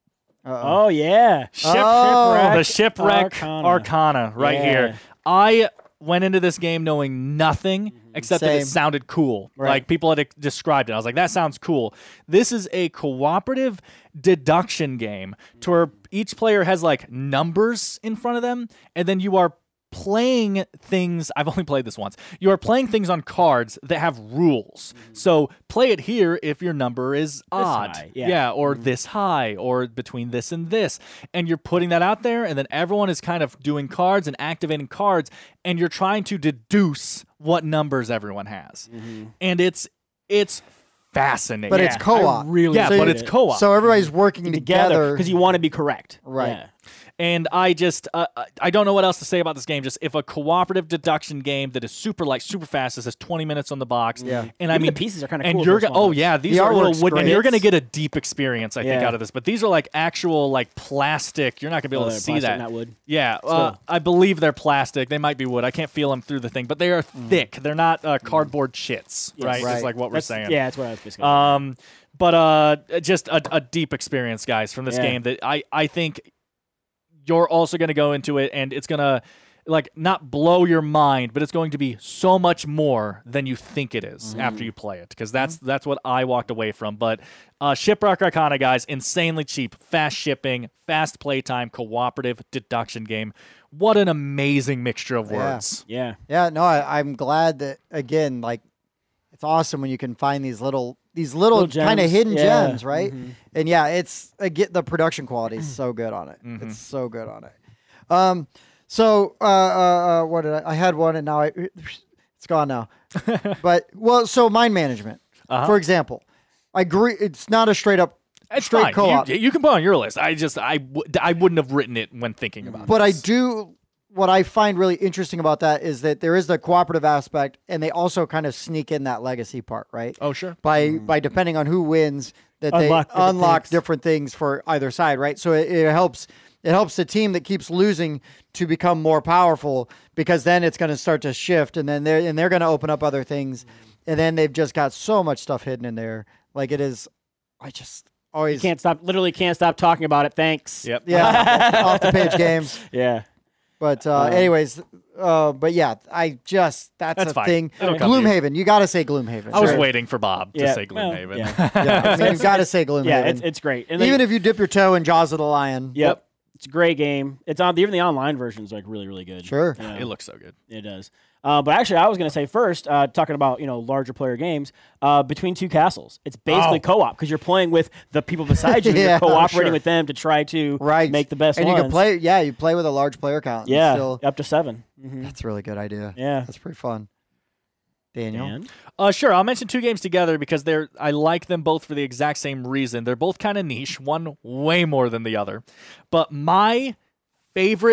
Oh yeah. ship, Oh. the shipwreck Arcana. Arcana, right Yeah. here. I went into this game knowing nothing except that it Same. sounded cool. Right. Like people had ex- described it. I was like, that sounds cool. This is a cooperative deduction game to where each player has like numbers in front of them, and then you are playing things. I've only played this once. You are playing things on cards that have rules. So play it here if your number is odd. high, yeah. or this high, or between this and this. And you're putting that out there, and then everyone is kind of doing cards and activating cards, and you're trying to deduce what numbers everyone has. And it's it's fascinating. But it's Yeah, co-op. I really yeah, So but you- it's co-op. So everybody's working Together together. because you want to be correct. Right. Yeah. And I just, uh, I don't know what else to say about this game. Just if a cooperative deduction game that is super like super fast, this has twenty minutes on the box. Yeah. and I Even mean the pieces are kinda and cool you're for go- small oh ones. yeah, these The are artwork's little wood, and great. you're gonna get a deep experience, I think, Yeah. out of this. But these are like actual like plastic. You're not gonna be able Oh, to they're see plastic, that. not wood. Yeah, uh, I believe they're plastic. They might be wood. I can't feel them through the thing, but they are thick. They're not uh, cardboard shits, Yes. right? Right. Is like what we're That's, saying. Yeah, that's what I was basically. Um, but uh, just a, a deep experience, guys, from this Yeah. game that I, I think you're also going to go into it, and it's going to like not blow your mind, but it's going to be so much more than you think it is after you play it, because that's that's what I walked away from. But uh, Shipwreck Arcana, guys, insanely cheap, fast shipping, fast playtime, cooperative deduction game. What an amazing mixture of Yeah. words. yeah. Yeah, no, I, I'm glad that again, like it's awesome when you can find these little these little, Little kind of gems, hidden yeah. gems, right? And yeah, it's uh, get the production quality is so good on it. It's so good on it. Um, so uh, uh, uh, what did I? I had one and now I, it's gone now. But well, so mind management, Uh-huh. for example, I agree. It's not a straight up It's straight fine. co-op. You, you can put it on your list. I just I, w- I wouldn't have written it when thinking about it. But I do. What I find really interesting about that is that there is the cooperative aspect, and they also kind of sneak in that legacy part, right? Oh, sure. By by depending on who wins, that Unlock they different unlock things. different things for either side, right? So it, it helps. It helps the team that keeps losing to become more powerful, because then it's going to start to shift, and then they're and they're going to open up other things, and then they've just got so much stuff hidden in there. Like it is, I just always Can't stop. Literally can't stop talking about it. Thanks. Yep. yeah off the page games. Yeah. But uh, anyways, uh, but yeah, I just that's, That's a fine. thing. It'll come to you. Gloomhaven, you got to say Gloomhaven. I was Sure. waiting for Bob to Yeah. say Well, Gloomhaven. yeah. Yeah, I mean, you got to say Gloomhaven. Yeah. It's it's great. And then- Even if you dip your toe in Jaws of the Lion. Yep. It's a great game. It's on even the online version is like really really good. Sure. Yeah. It looks so good. It does. Uh, but actually, I was going to say first, uh, talking about you know larger player games, uh, Between Two Castles. It's basically Oh. co-op because you're playing with the people beside you. and Yeah, you're cooperating sure. with them to try to Right. make the best And ones. you can play, yeah, you play with a large player count. and Yeah, Still, up to seven. Mhm. that's a really good idea. Yeah. That's pretty fun. Daniel. Dan? Uh, sure. I'll mention two games together because they're I like them both for the exact same reason. They're both kind of niche. One way more than the other. But my favorite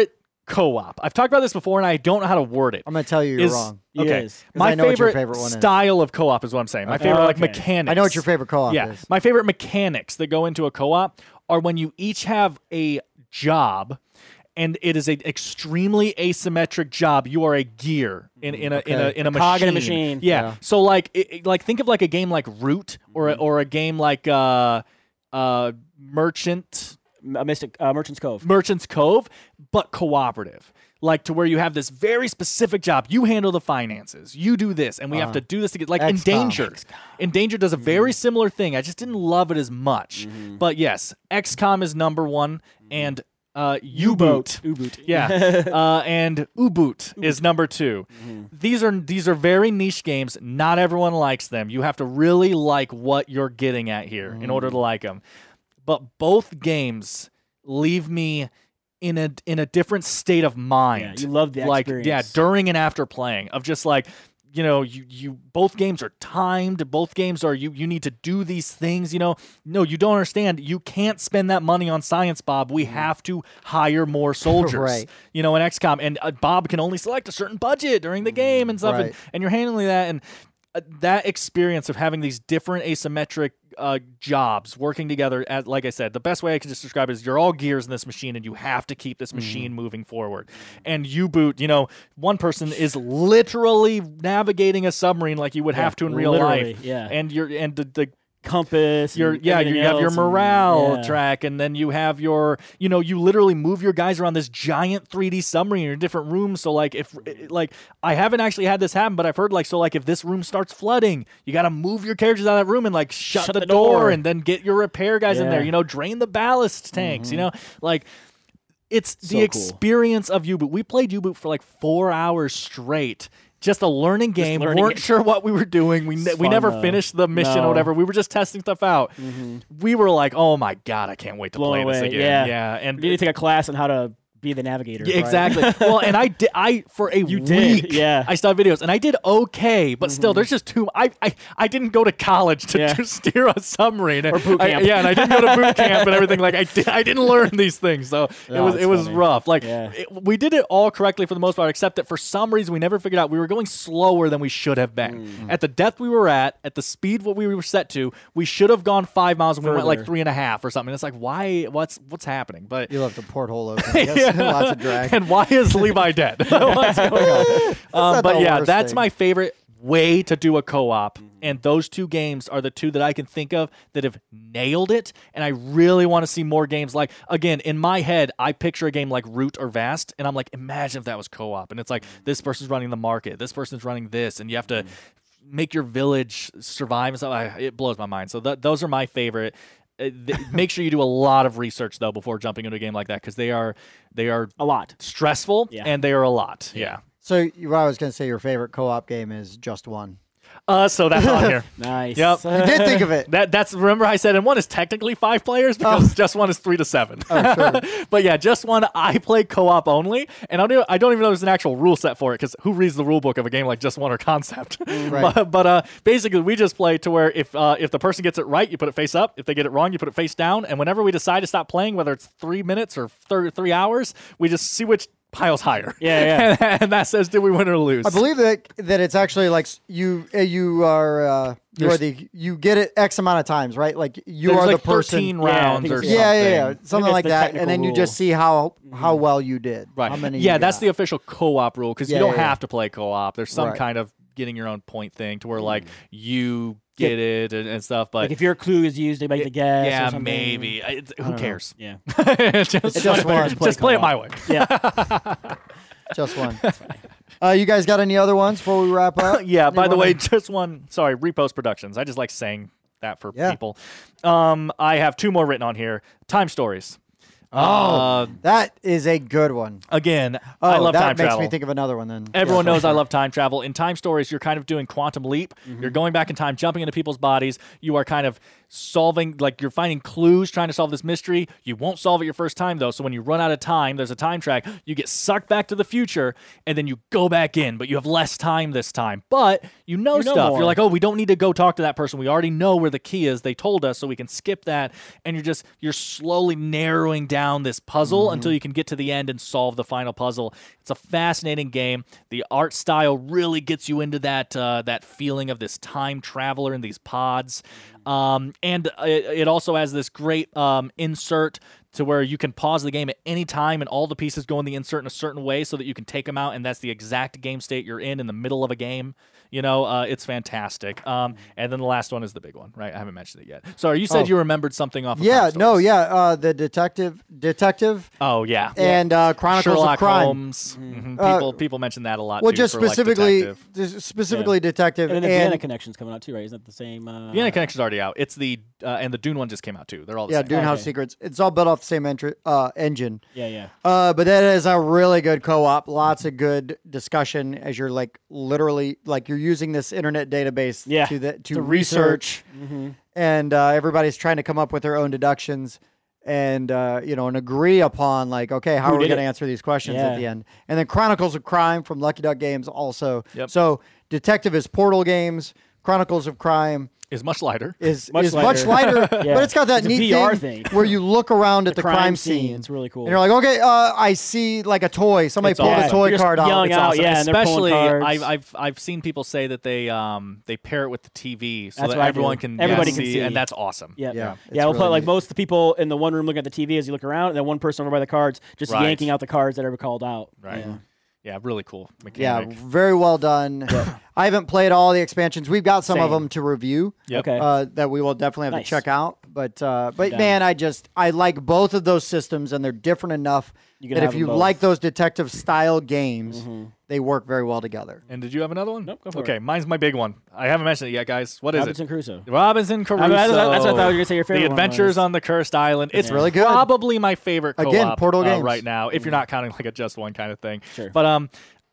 co-op. I've talked about this before, and I don't know how to word it. I'm gonna tell you you're Is- wrong. It Okay, is. 'Cause my I know what your favorite, favorite one is. style of co-op is what I'm saying. My Okay. favorite like Okay. mechanics. I know what your favorite co-op Yeah, is. my favorite mechanics that go into a co-op are when you each have a job, and it is an extremely asymmetric job. You are a gear in, in a in a Okay. in a, A cog in a machine. machine. Yeah. Yeah. So like it, it- like think of like a game like Root or a, or a game like uh uh Merchant A Mystic uh, Merchant's Cove. Merchant's Cove, but cooperative. Like to where you have this very specific job. You handle the finances. You do this, and we have Uh, to do this together. Like X COM. Endanger. Endanger does a very similar thing. I just didn't love it as much. But yes, X COM is number one, and uh, U-Boot. U-Boot. Yeah, uh, and U-Boot is number 2 These are these are very niche games. Not everyone likes them. You have to really like what you're getting at here in order to like them. But both games leave me in a in a different state of mind. Yeah, you love the like experience. yeah, during and after playing of just like. You know, you, you both games are timed. Both games are you you need to do these things. You know, no, you don't understand. You can't spend that money on science, Bob. We have to hire more soldiers. Right. You know, in X COM, and uh, Bob can only select a certain budget during the game and stuff, Right. and, and you're handling that. And uh, that experience of having these different asymmetric uh, jobs working together, as like I said, the best way I can just describe it is you're all gears in this machine, and you have to keep this machine moving forward. And U-Boot, you know, one person is literally navigating a submarine like you would have to in real literally, life. yeah. And you're and the, the Compass. your and yeah, you everything have your else and- morale yeah. track, and then you have your, you know, you literally move your guys around this giant three D submarine in different rooms. So like if like I haven't actually had this happen, but I've heard like so like if this room starts flooding, you got to move your characters out of that room and like shut, Shut the, the door, door. and then get your repair guys in there. Yeah. You know, drain the ballast tanks. You know, like. It's So the cool. experience of U-Boot. We played U-Boot for like four hours straight. Just a learning game. We learning weren't game. sure what we were doing. We, ne- It's we fun, never though. finished the mission or No. whatever. We were just testing stuff out. We were like, oh my God, I can't wait to Blown play this away, again. yeah. Yeah. And You need to take a class on how to be the navigator. yeah, right? exactly. Well, and I did. I for a You week. did, yeah. I saw videos, and I did okay, but still, there's just too. I, I I didn't go to college to, Yeah. to steer a submarine Or boot I- camp. yeah, and I didn't go to boot camp and everything. Like I did. I didn't learn these things, so it Oh, was that's it was funny. rough. Like Yeah. it- we did it all correctly for the most part, except that for some reason we never figured out we were going slower than we should have been. Mm. At the depth we were at, at the speed what we were set to, we should have gone five miles, and we went like Further. three and a half or something. It's like why? What's what's happening? But You left the porthole open. I guess. Lots of drag. and why is Levi dead? What's going on? Um, not but the yeah, worst that's thing. my favorite way to do a co-op. And those two games are the two that I can think of that have nailed it. And I really want to see more games like, again, in my head, I picture a game like Root or Vast, and I'm like, imagine if that was co-op. And it's like, this person's running the market, this person's running this, and you have to make your village survive and stuff. I, it blows my mind. So th- those are my favorite. Uh, th- make sure you do a lot of research though before jumping into a game like that, because they are they are A lot. stressful Yeah. and they are a lot. Yeah. So you, what I was going to say, your favorite co-op game is Just One. Uh, so that's on here. Nice. Yep. You did think of it. That that's remember I said, and one is technically five players because just one is three to seven. Oh, sure. But yeah, just one I play co-op only, and I don't I don't even know there's an actual rule set for it because who reads the rule book of a game like Just One or Concept? Right. But, but uh, basically we just play to where if uh, if the person gets it right, you put it face up. If they get it wrong, you put it face down. And whenever we decide to stop playing, whether it's three minutes or thir- three hours, we just see which pile's higher. Yeah, yeah. and, and that says did we win or lose? I believe that that it's actually like s- you uh, you are uh, you are There's- the you get it X amount of times, right? Like you There's are like the person. thirteen Yeah, I rounds think or it's- something. Yeah, yeah, yeah, something that's like the that, technical and then you rule. just see how how well you did. Right. How many? yeah, you that's got. the official co-op rule because Yeah, you don't yeah, yeah. have to play co-op. There's some Right. kind of getting your own point thing to where like you get it and, and stuff. But Like if your clue is used, they make the guess. yeah, or something. maybe. I- It's, I who don't know. cares? Yeah. just It's just one. just play it my way. Yeah. Just one. Uh, you guys got any other ones before we wrap up? Yeah, by the Anyone? way, just one. Sorry, Repost Productions. I just like saying that for Yeah. people. Um, I have two more written on here. Time Stories. Uh, That is a good one. again, Oh, I love that time makes travel. me think of another one. Then Everyone Yeah. knows I love time travel. In Time Stories, you're kind of doing quantum leap. Mm-hmm. You're going back in time, jumping into people's bodies. You are kind of solving, like you're finding clues, trying to solve this mystery. You won't solve it your first time, though. So when you run out of time, there's a time track. You get sucked back to the future, and then you go back in, but you have less time this time. But you know, You know stuff. more. You're like, oh, we don't need to go talk to that person. We already know where the key is. They told us, so we can skip that. And you're just, you're slowly narrowing down down this puzzle mm-hmm. until you can get to the end and solve the final puzzle. It's a fascinating game. The art style really gets you into that uh, that feeling of this time traveler in these pods. Um, and it, it also has this great um, insert to where you can pause the game at any time and all the pieces go in the insert in a certain way so that you can take them out, and that's the exact game state you're in in the middle of a game. You know, uh, it's fantastic. Um, and then the last one is the big one, right? I haven't mentioned it yet. Sorry, you said oh. you remembered something off of Yeah, Crime no, Stories. yeah. Uh, the detective, detective. Oh, yeah. And uh, Chronicles Sherlock of Crime. Holmes. Mm-hmm. Uh, People people mention that a lot, Well, too, just for, like, specifically, detective. just specifically detective. And then the and, Vienna Connection's coming out too, right? Isn't that the same? Uh, Vienna Connection's already out. It's the uh, and the Dune one just came out too. They're all the yeah, same. Dune House Okay. Secrets. It's all built off the same entry, uh, engine. Yeah, yeah. Uh, but that is a really good co-op. Lots of good discussion as you're like literally like you're using this internet database Yeah, to the, to, to research, research. Mm-hmm. and uh, everybody's trying to come up with their own deductions and uh, you know and agree upon like okay how Who are we did going to it? answer these questions Yeah. at the end. And then Chronicles of Crime from Lucky Duck Games also. Yep. So Detective is Portal Games. Chronicles of Crime Is much lighter. is Much is much lighter, Yeah. but it's got that It's a neat V R thing, thing. where you look around at the, crime, scene. It's really cool. And you're like, okay, uh, I see like a toy. Somebody It's pulled awesome. a toy You're just card out. yelling It's out, awesome. yeah, and they're pulling Especially, cards. I've, I've I've seen people say that they um they pair it with the T V so That's that what I everyone do. can Everybody yeah, can see, see. and that's awesome. Yeah, Yeah, yeah. it's yeah we'll really put like neat. most of the people in the one room looking at the T V as you look around, and then one person over by the cards just Right. yanking out the cards that are called out. Right. Yeah. Yeah, really cool Yeah, mechanic. very well done. I haven't played all the expansions. We've got some of Same. them to review. Yep. Okay. Uh, that we will definitely have Nice. to check out. But uh, but Done. man, I just I like both of those systems, and they're different enough You can that have if you them both. like those detective style games, Mhm. they work very well together. And did you have another one? Nope, go for okay, it. mine's my big one. I haven't mentioned it yet, guys. What is Robinson it? Crusoe. Robinson Crusoe. I mean, that's, that's what I thought you were gonna say. Your favorite The one Adventures was. on the Cursed Island. It's Yeah. really good. Probably my favorite co-op Again, Portal uh, Games. right now, if you're not counting like a just one kind of thing. Sure. But um,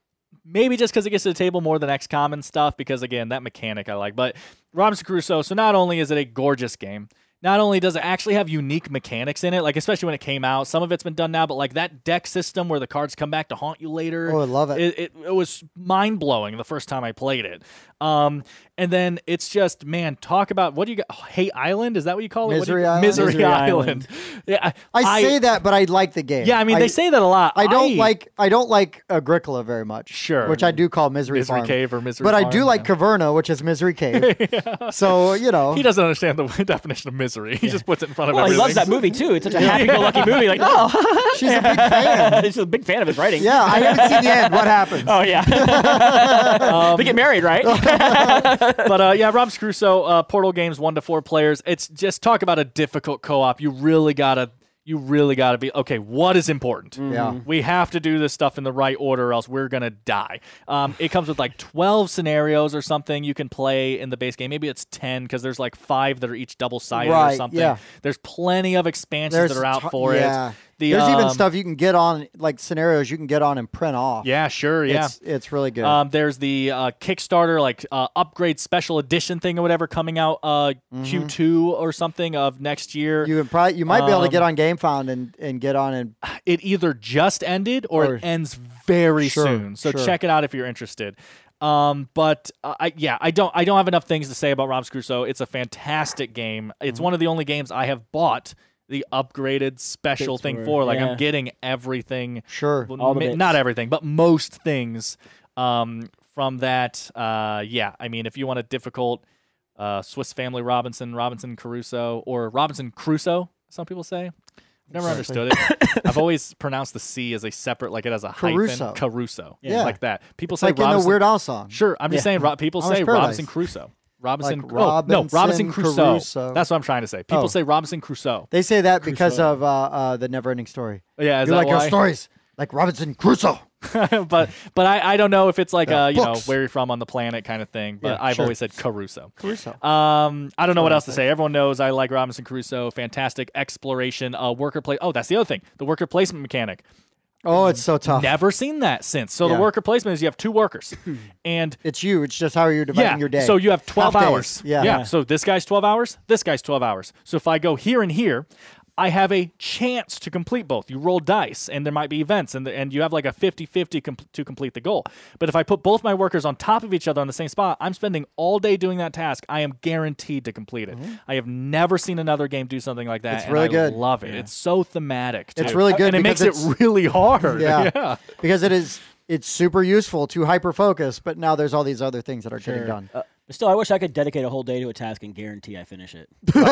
maybe just because it gets to the table more than X COM and stuff, because again, that mechanic I like. But Robinson Crusoe. So not only is it a gorgeous game, not only does it actually have unique mechanics in it, like especially when it came out, some of it's been done now, but like that deck system where the cards come back to haunt you later. Oh, I love it. It, it, it was mind blowing the first time I played it. Um, and then it's just, man, talk about what do you got? Oh, Hate Island? Is that what you call it? What do Misery you- Island? Misery, Misery Island. Yeah, I, say that, but I like the game. Yeah, I mean, they say that a lot. I don't like I don't like Agricola very much. Sure. Which I do call Misery, Misery Farm. Cave or Misery But I Farm, do like yeah. Caverna, which is Misery Cave. So, you know. He doesn't understand the definition of misery. He just puts it in front of Well, he everything. loves that movie too. It's such a happy-go-lucky movie. Like, no, She's a big fan. she's a big fan of his writing. Yeah, I haven't seen the end. What happens? Oh yeah. they get married, right? But uh, yeah, Robinson Crusoe, uh, Portal Games, one to four players. It's just talk about a difficult co-op. You really gotta, you really gotta be okay. What is important? Yeah. We have to do this stuff in the right order, or else we're gonna die. Um, it comes with like twelve scenarios or something you can play in the base game. Maybe it's ten because there's like five that are each double sided or Right, something. yeah. There's plenty of expansions There's that are out to- for yeah. it. The, There's even um, stuff you can get on, like scenarios you can get on and print off. Yeah, sure, yeah. It's, it's really good. Um, there's the uh, Kickstarter like uh, upgrade special edition thing or whatever coming out uh, Q two or something of next year. you can probably you might be able to get um, on GameFound and, and get on and It either just ended or, Or- it ends very Sure, soon. So sure. check it out if you're interested. Um, but uh, I, yeah, I don't I don't have enough things to say about Robinson Crusoe. It's a fantastic game. It's Mm-hmm. one of the only games I have bought the upgraded special Bits thing for, for. Like yeah. I'm getting everything. sure. Well, All the ma- bits. not everything, but most things um, from that. Uh, yeah, I mean, if you want a difficult uh, Swiss Family Robinson, Robinson Crusoe, or Robinson Crusoe, some people say. I've never understood it. I've always pronounced the C as a separate, like it has a Caruso. hyphen. Caruso. Yeah. Like that. People It's say like in Robinson. the Weird Al song. Sure, I'm just Yeah. saying. Ro- people Amish say Paradise. Robinson Crusoe. Robinson. Like oh, no, Robinson Robinson Crusoe. Crusoe. That's what I'm trying to say. People Oh. say Robinson Crusoe. They say that because Crusoe. of uh, uh, the Never-Ending Story. Yeah, is you that like your why? stories, like Robinson Crusoe. but but I, I don't know if it's like Yeah, uh, you know books. where you're from on the planet kind of thing. But Yeah, I've sure. always said Caruso. Crusoe. Um, I don't know what what I else to say. Everyone knows I like Robinson Crusoe. Fantastic exploration. Uh, worker play. Oh, that's the other thing. The worker placement mechanic. Oh, it's so tough. Never seen that since. So Yeah. the worker placement is you have two workers, and It's you. It's just how you're dividing yeah, your day. so you have twelve Half days. hours. Yeah. yeah. So this guy's twelve hours. This guy's twelve hours. So if I go here and here, I have a chance to complete both. You roll dice, and there might be events, and the, and you have like a fifty-fifty com- to complete the goal. But if I put both my workers on top of each other on the same spot, I'm spending all day doing that task. I am guaranteed to complete it. Mm-hmm. I have never seen another game do something like that. It's and really I good. love it. Yeah. It's so thematic, too. It's really good, and it makes because it it's- really hard. Yeah. yeah. because it is it's super useful to hyper focus, but now there's all these other things that are getting Sure. done. Uh, but still, I wish I could dedicate a whole day to a task and guarantee I finish it.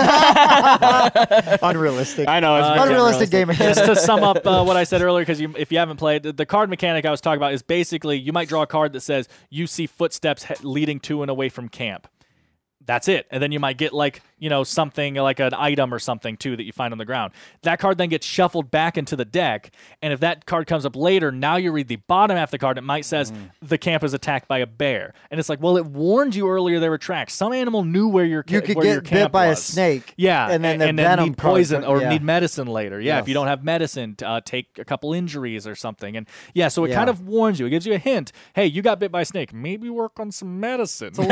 Unrealistic. I know. It's Uh, very Unrealistic game mechanics. Just to sum up uh, what I said earlier, because you, if you haven't played, the, the card mechanic I was talking about is basically you might draw a card that says you see footsteps he- leading to and away from camp. That's it. And then you might get like, you know, something like an item or something too that you find on the ground. That card then gets shuffled back into the deck. And if that card comes up later, now you read the bottom half of the card. It might says Mm. the camp is attacked by a bear. And it's like, well, it warned you earlier there were tracks. Some animal knew where your ca- You could where your get bit camp by a was. snake. Yeah, and then the and venom need poison card- or yeah. need medicine later. Yeah, if you Yes. don't have medicine, uh, take a couple injuries or something. And yeah, so it Yeah. kind of warns you. It gives you a hint. Hey, you got bit by a snake. Maybe work on some medicine. It's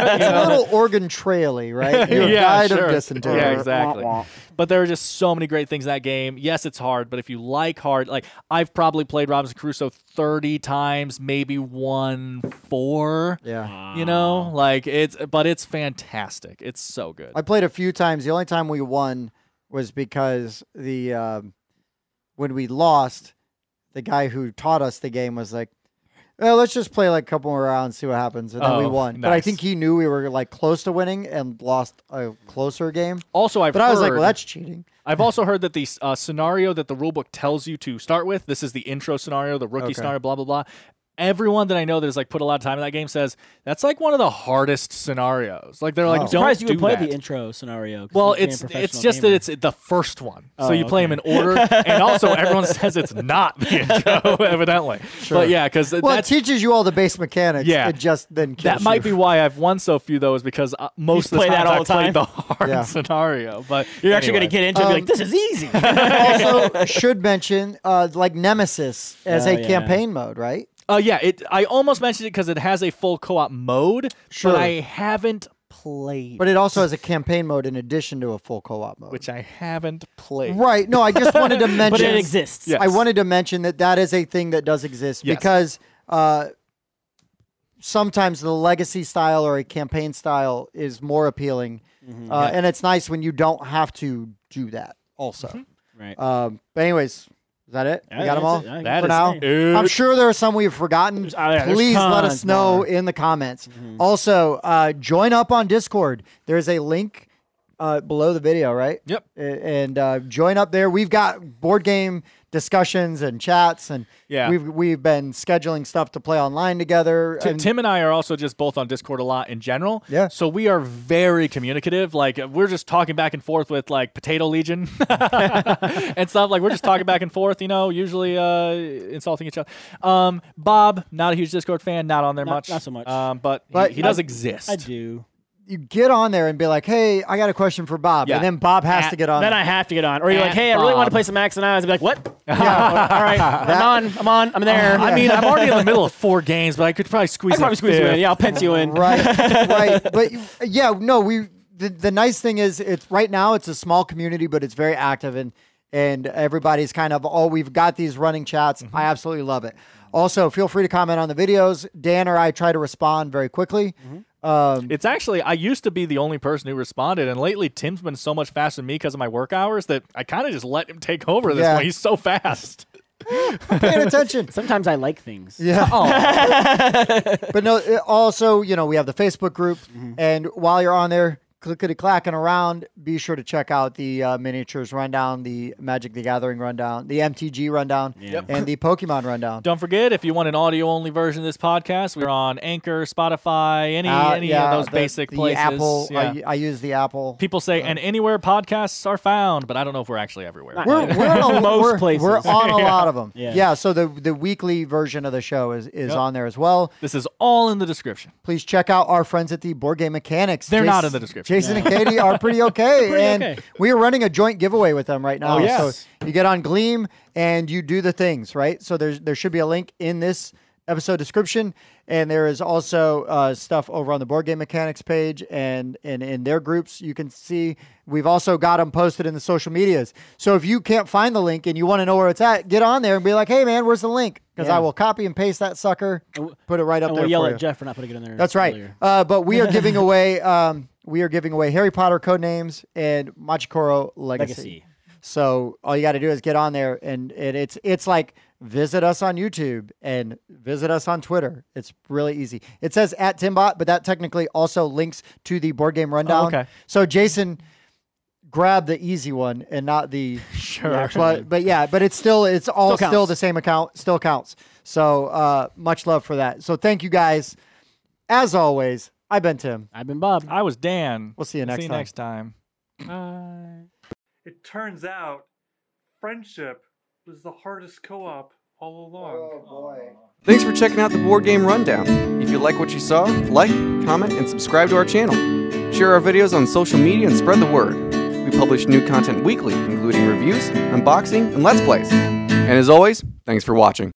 a little Oregon Trail-y, right? You're a guide sure. of dysentery. Yeah, exactly. But there are just so many great things in that game. Yes, it's hard, but if you like hard, like I've probably played Robinson Crusoe thirty times, maybe won four. Yeah. You know, like it's, but it's fantastic. It's so good. I played a few times. The only time we won was because the um, when we lost, the guy who taught us the game was like, well, let's just play like a couple more rounds, see what happens, and then we Oh, won. But I nice. think he knew we were like close to winning and lost a closer game. Also, I've But heard, I was like, well, that's cheating. I've also heard that the uh, scenario that the rulebook tells you to start with, this is the intro scenario, the rookie Okay. scenario, blah, blah, blah. Everyone that I know that has like put a lot of time in that game says that's like one of the hardest scenarios. Like they're like, Oh. don't Surprised you do would play that. the intro scenario. 'cause Well, you're being a it's it's professional just gamer. that it's the first one, so Oh, you play them in okay. order, and also everyone says it's not the intro, evidently. But yeah, because Well, that's it teaches you all the base mechanics. Yeah. It just then kills that might you. be why I've won so few though, is because uh, most of the play that times all I've the played time? the hard Yeah. scenario. But You're actually anyway. going to get into it and be Um, like, this is easy. Also, should mention uh, like Nemesis as Oh, a yeah. campaign mode, right? Uh, yeah, it. I almost mentioned it because it has a full co-op mode, Sure. but I haven't played. But it also has a campaign mode in addition to a full co-op mode. which I haven't played. Right. No, I just wanted to mention. but it exists. Yeah. I wanted to mention that that is a thing that does exist Yes. because uh, sometimes the legacy style or a campaign style is more appealing, Mm-hmm. uh, and it's nice when you don't have to do that. Also, Right. um, but anyways, is that it? Yeah, we got them that's all it. I think That for is now. it. I'm sure there are some we've forgotten. There's- oh, yeah, there's Please let tons us know more. in the comments. Also, uh, join up on Discord. There's a link uh, below the video, right? Yep. A- And uh, join up there. We've got board game discussions and chats, and Yeah. we've we've been scheduling stuff to play online together. T- and Tim and I are also just both on Discord a lot in general. Yeah. So we are very communicative. Like we're just talking back and forth with like Potato Legion and stuff. Like we're just talking back and forth. You know, usually uh, insulting each other. Um, Bob, not a huge Discord fan, not on there Not- much. not so much. Um, but But he, he does I- exist. I do. you get on there and be like, "Hey, I got a question for Bob," Yeah. and then Bob has At- to get on. Then there. I have to get on. Or you're like, At hey, I really want to Bob. play some Max and Eyes. I'd be like, what? Yeah. All right. I'm on. I'm on. I'm there. I mean, I'm already in the middle of four games, but I could probably squeeze. I probably a squeeze you fifth. in. Yeah, I'll pence you in. right, right. But you- yeah, no, we. The, the nice thing is, it's right now it's a small community, but it's very active, and and everybody's kind of oh, we've got these running chats. I absolutely love it. Also, feel free to comment on the videos. Dan or I try to respond very quickly. Um, It's actually, I used to be the only person who responded, and lately Tim's been so much faster than me because of my work hours that I kind of just let him take over this Yeah. one. He's so fast. paying attention. Sometimes I like things. Yeah. Oh, But no, it also, you know, we have the Facebook group, and while you're on there, clickety clacking around, be sure to check out the uh, miniatures rundown, the Magic the Gathering rundown, the M T G rundown, Yep. and the Pokemon rundown. don't forget, if you want an audio-only version of this podcast, we're on Anchor, Spotify, any Uh, any yeah, of those the- basic the places. Apple, Yeah. I, I use the Apple. People say, and anywhere podcasts are found, but I don't know if we're actually everywhere. Not- We're, we're, on a, Most we're, places. we're on a lot of them. Yeah. Yeah. So the the weekly version of the show is, is Yep. on there as well. This is all in the description. Please check out our friends at the Board Game Mechanics. They're Jas- not in the description. Jason and Katie are pretty okay, Pretty and okay. we are running a joint giveaway with them right now. Oh, yes. So you get on Gleam and you do the things right. So there's there should be a link in this episode description. And there is also uh, stuff over on the Board Game Mechanics page and, and in their groups you can see. We've also got them posted in the social medias. So if you can't find the link and you want to know where it's at, get on there and be like, hey, man, where's the link? Because Yeah. I will copy and paste that sucker, put it right up And there we'll yell for at you. Jeff for not putting it in there. That's right. earlier. Uh, but we are giving away um, we are giving away Harry Potter Codenames and Machikoro Legacy. Legacy. So all you got to do is get on there, and, and it's it's like visit us on YouTube and visit us on Twitter. It's really easy. It says at Timbot, but that technically also links to the Board Game Rundown. Oh, okay. So Jason, grab the easy one and not the Sure. Yeah, but but yeah, but it's still it's all Still still, counts. the same account, still counts. So uh, much love for that. So thank you guys. As always, I've been Tim. I've been Bob. I was Dan. We'll see you next see you time. next time. Bye. It turns out friendship was the hardest co-op all along. boy. Thanks for checking out the Board Game Rundown. If you like what you saw, like, comment, and subscribe to our channel. Share our videos on social media and spread the word. We publish new content weekly, including reviews, unboxing, and Let's Plays. And as always, thanks for watching.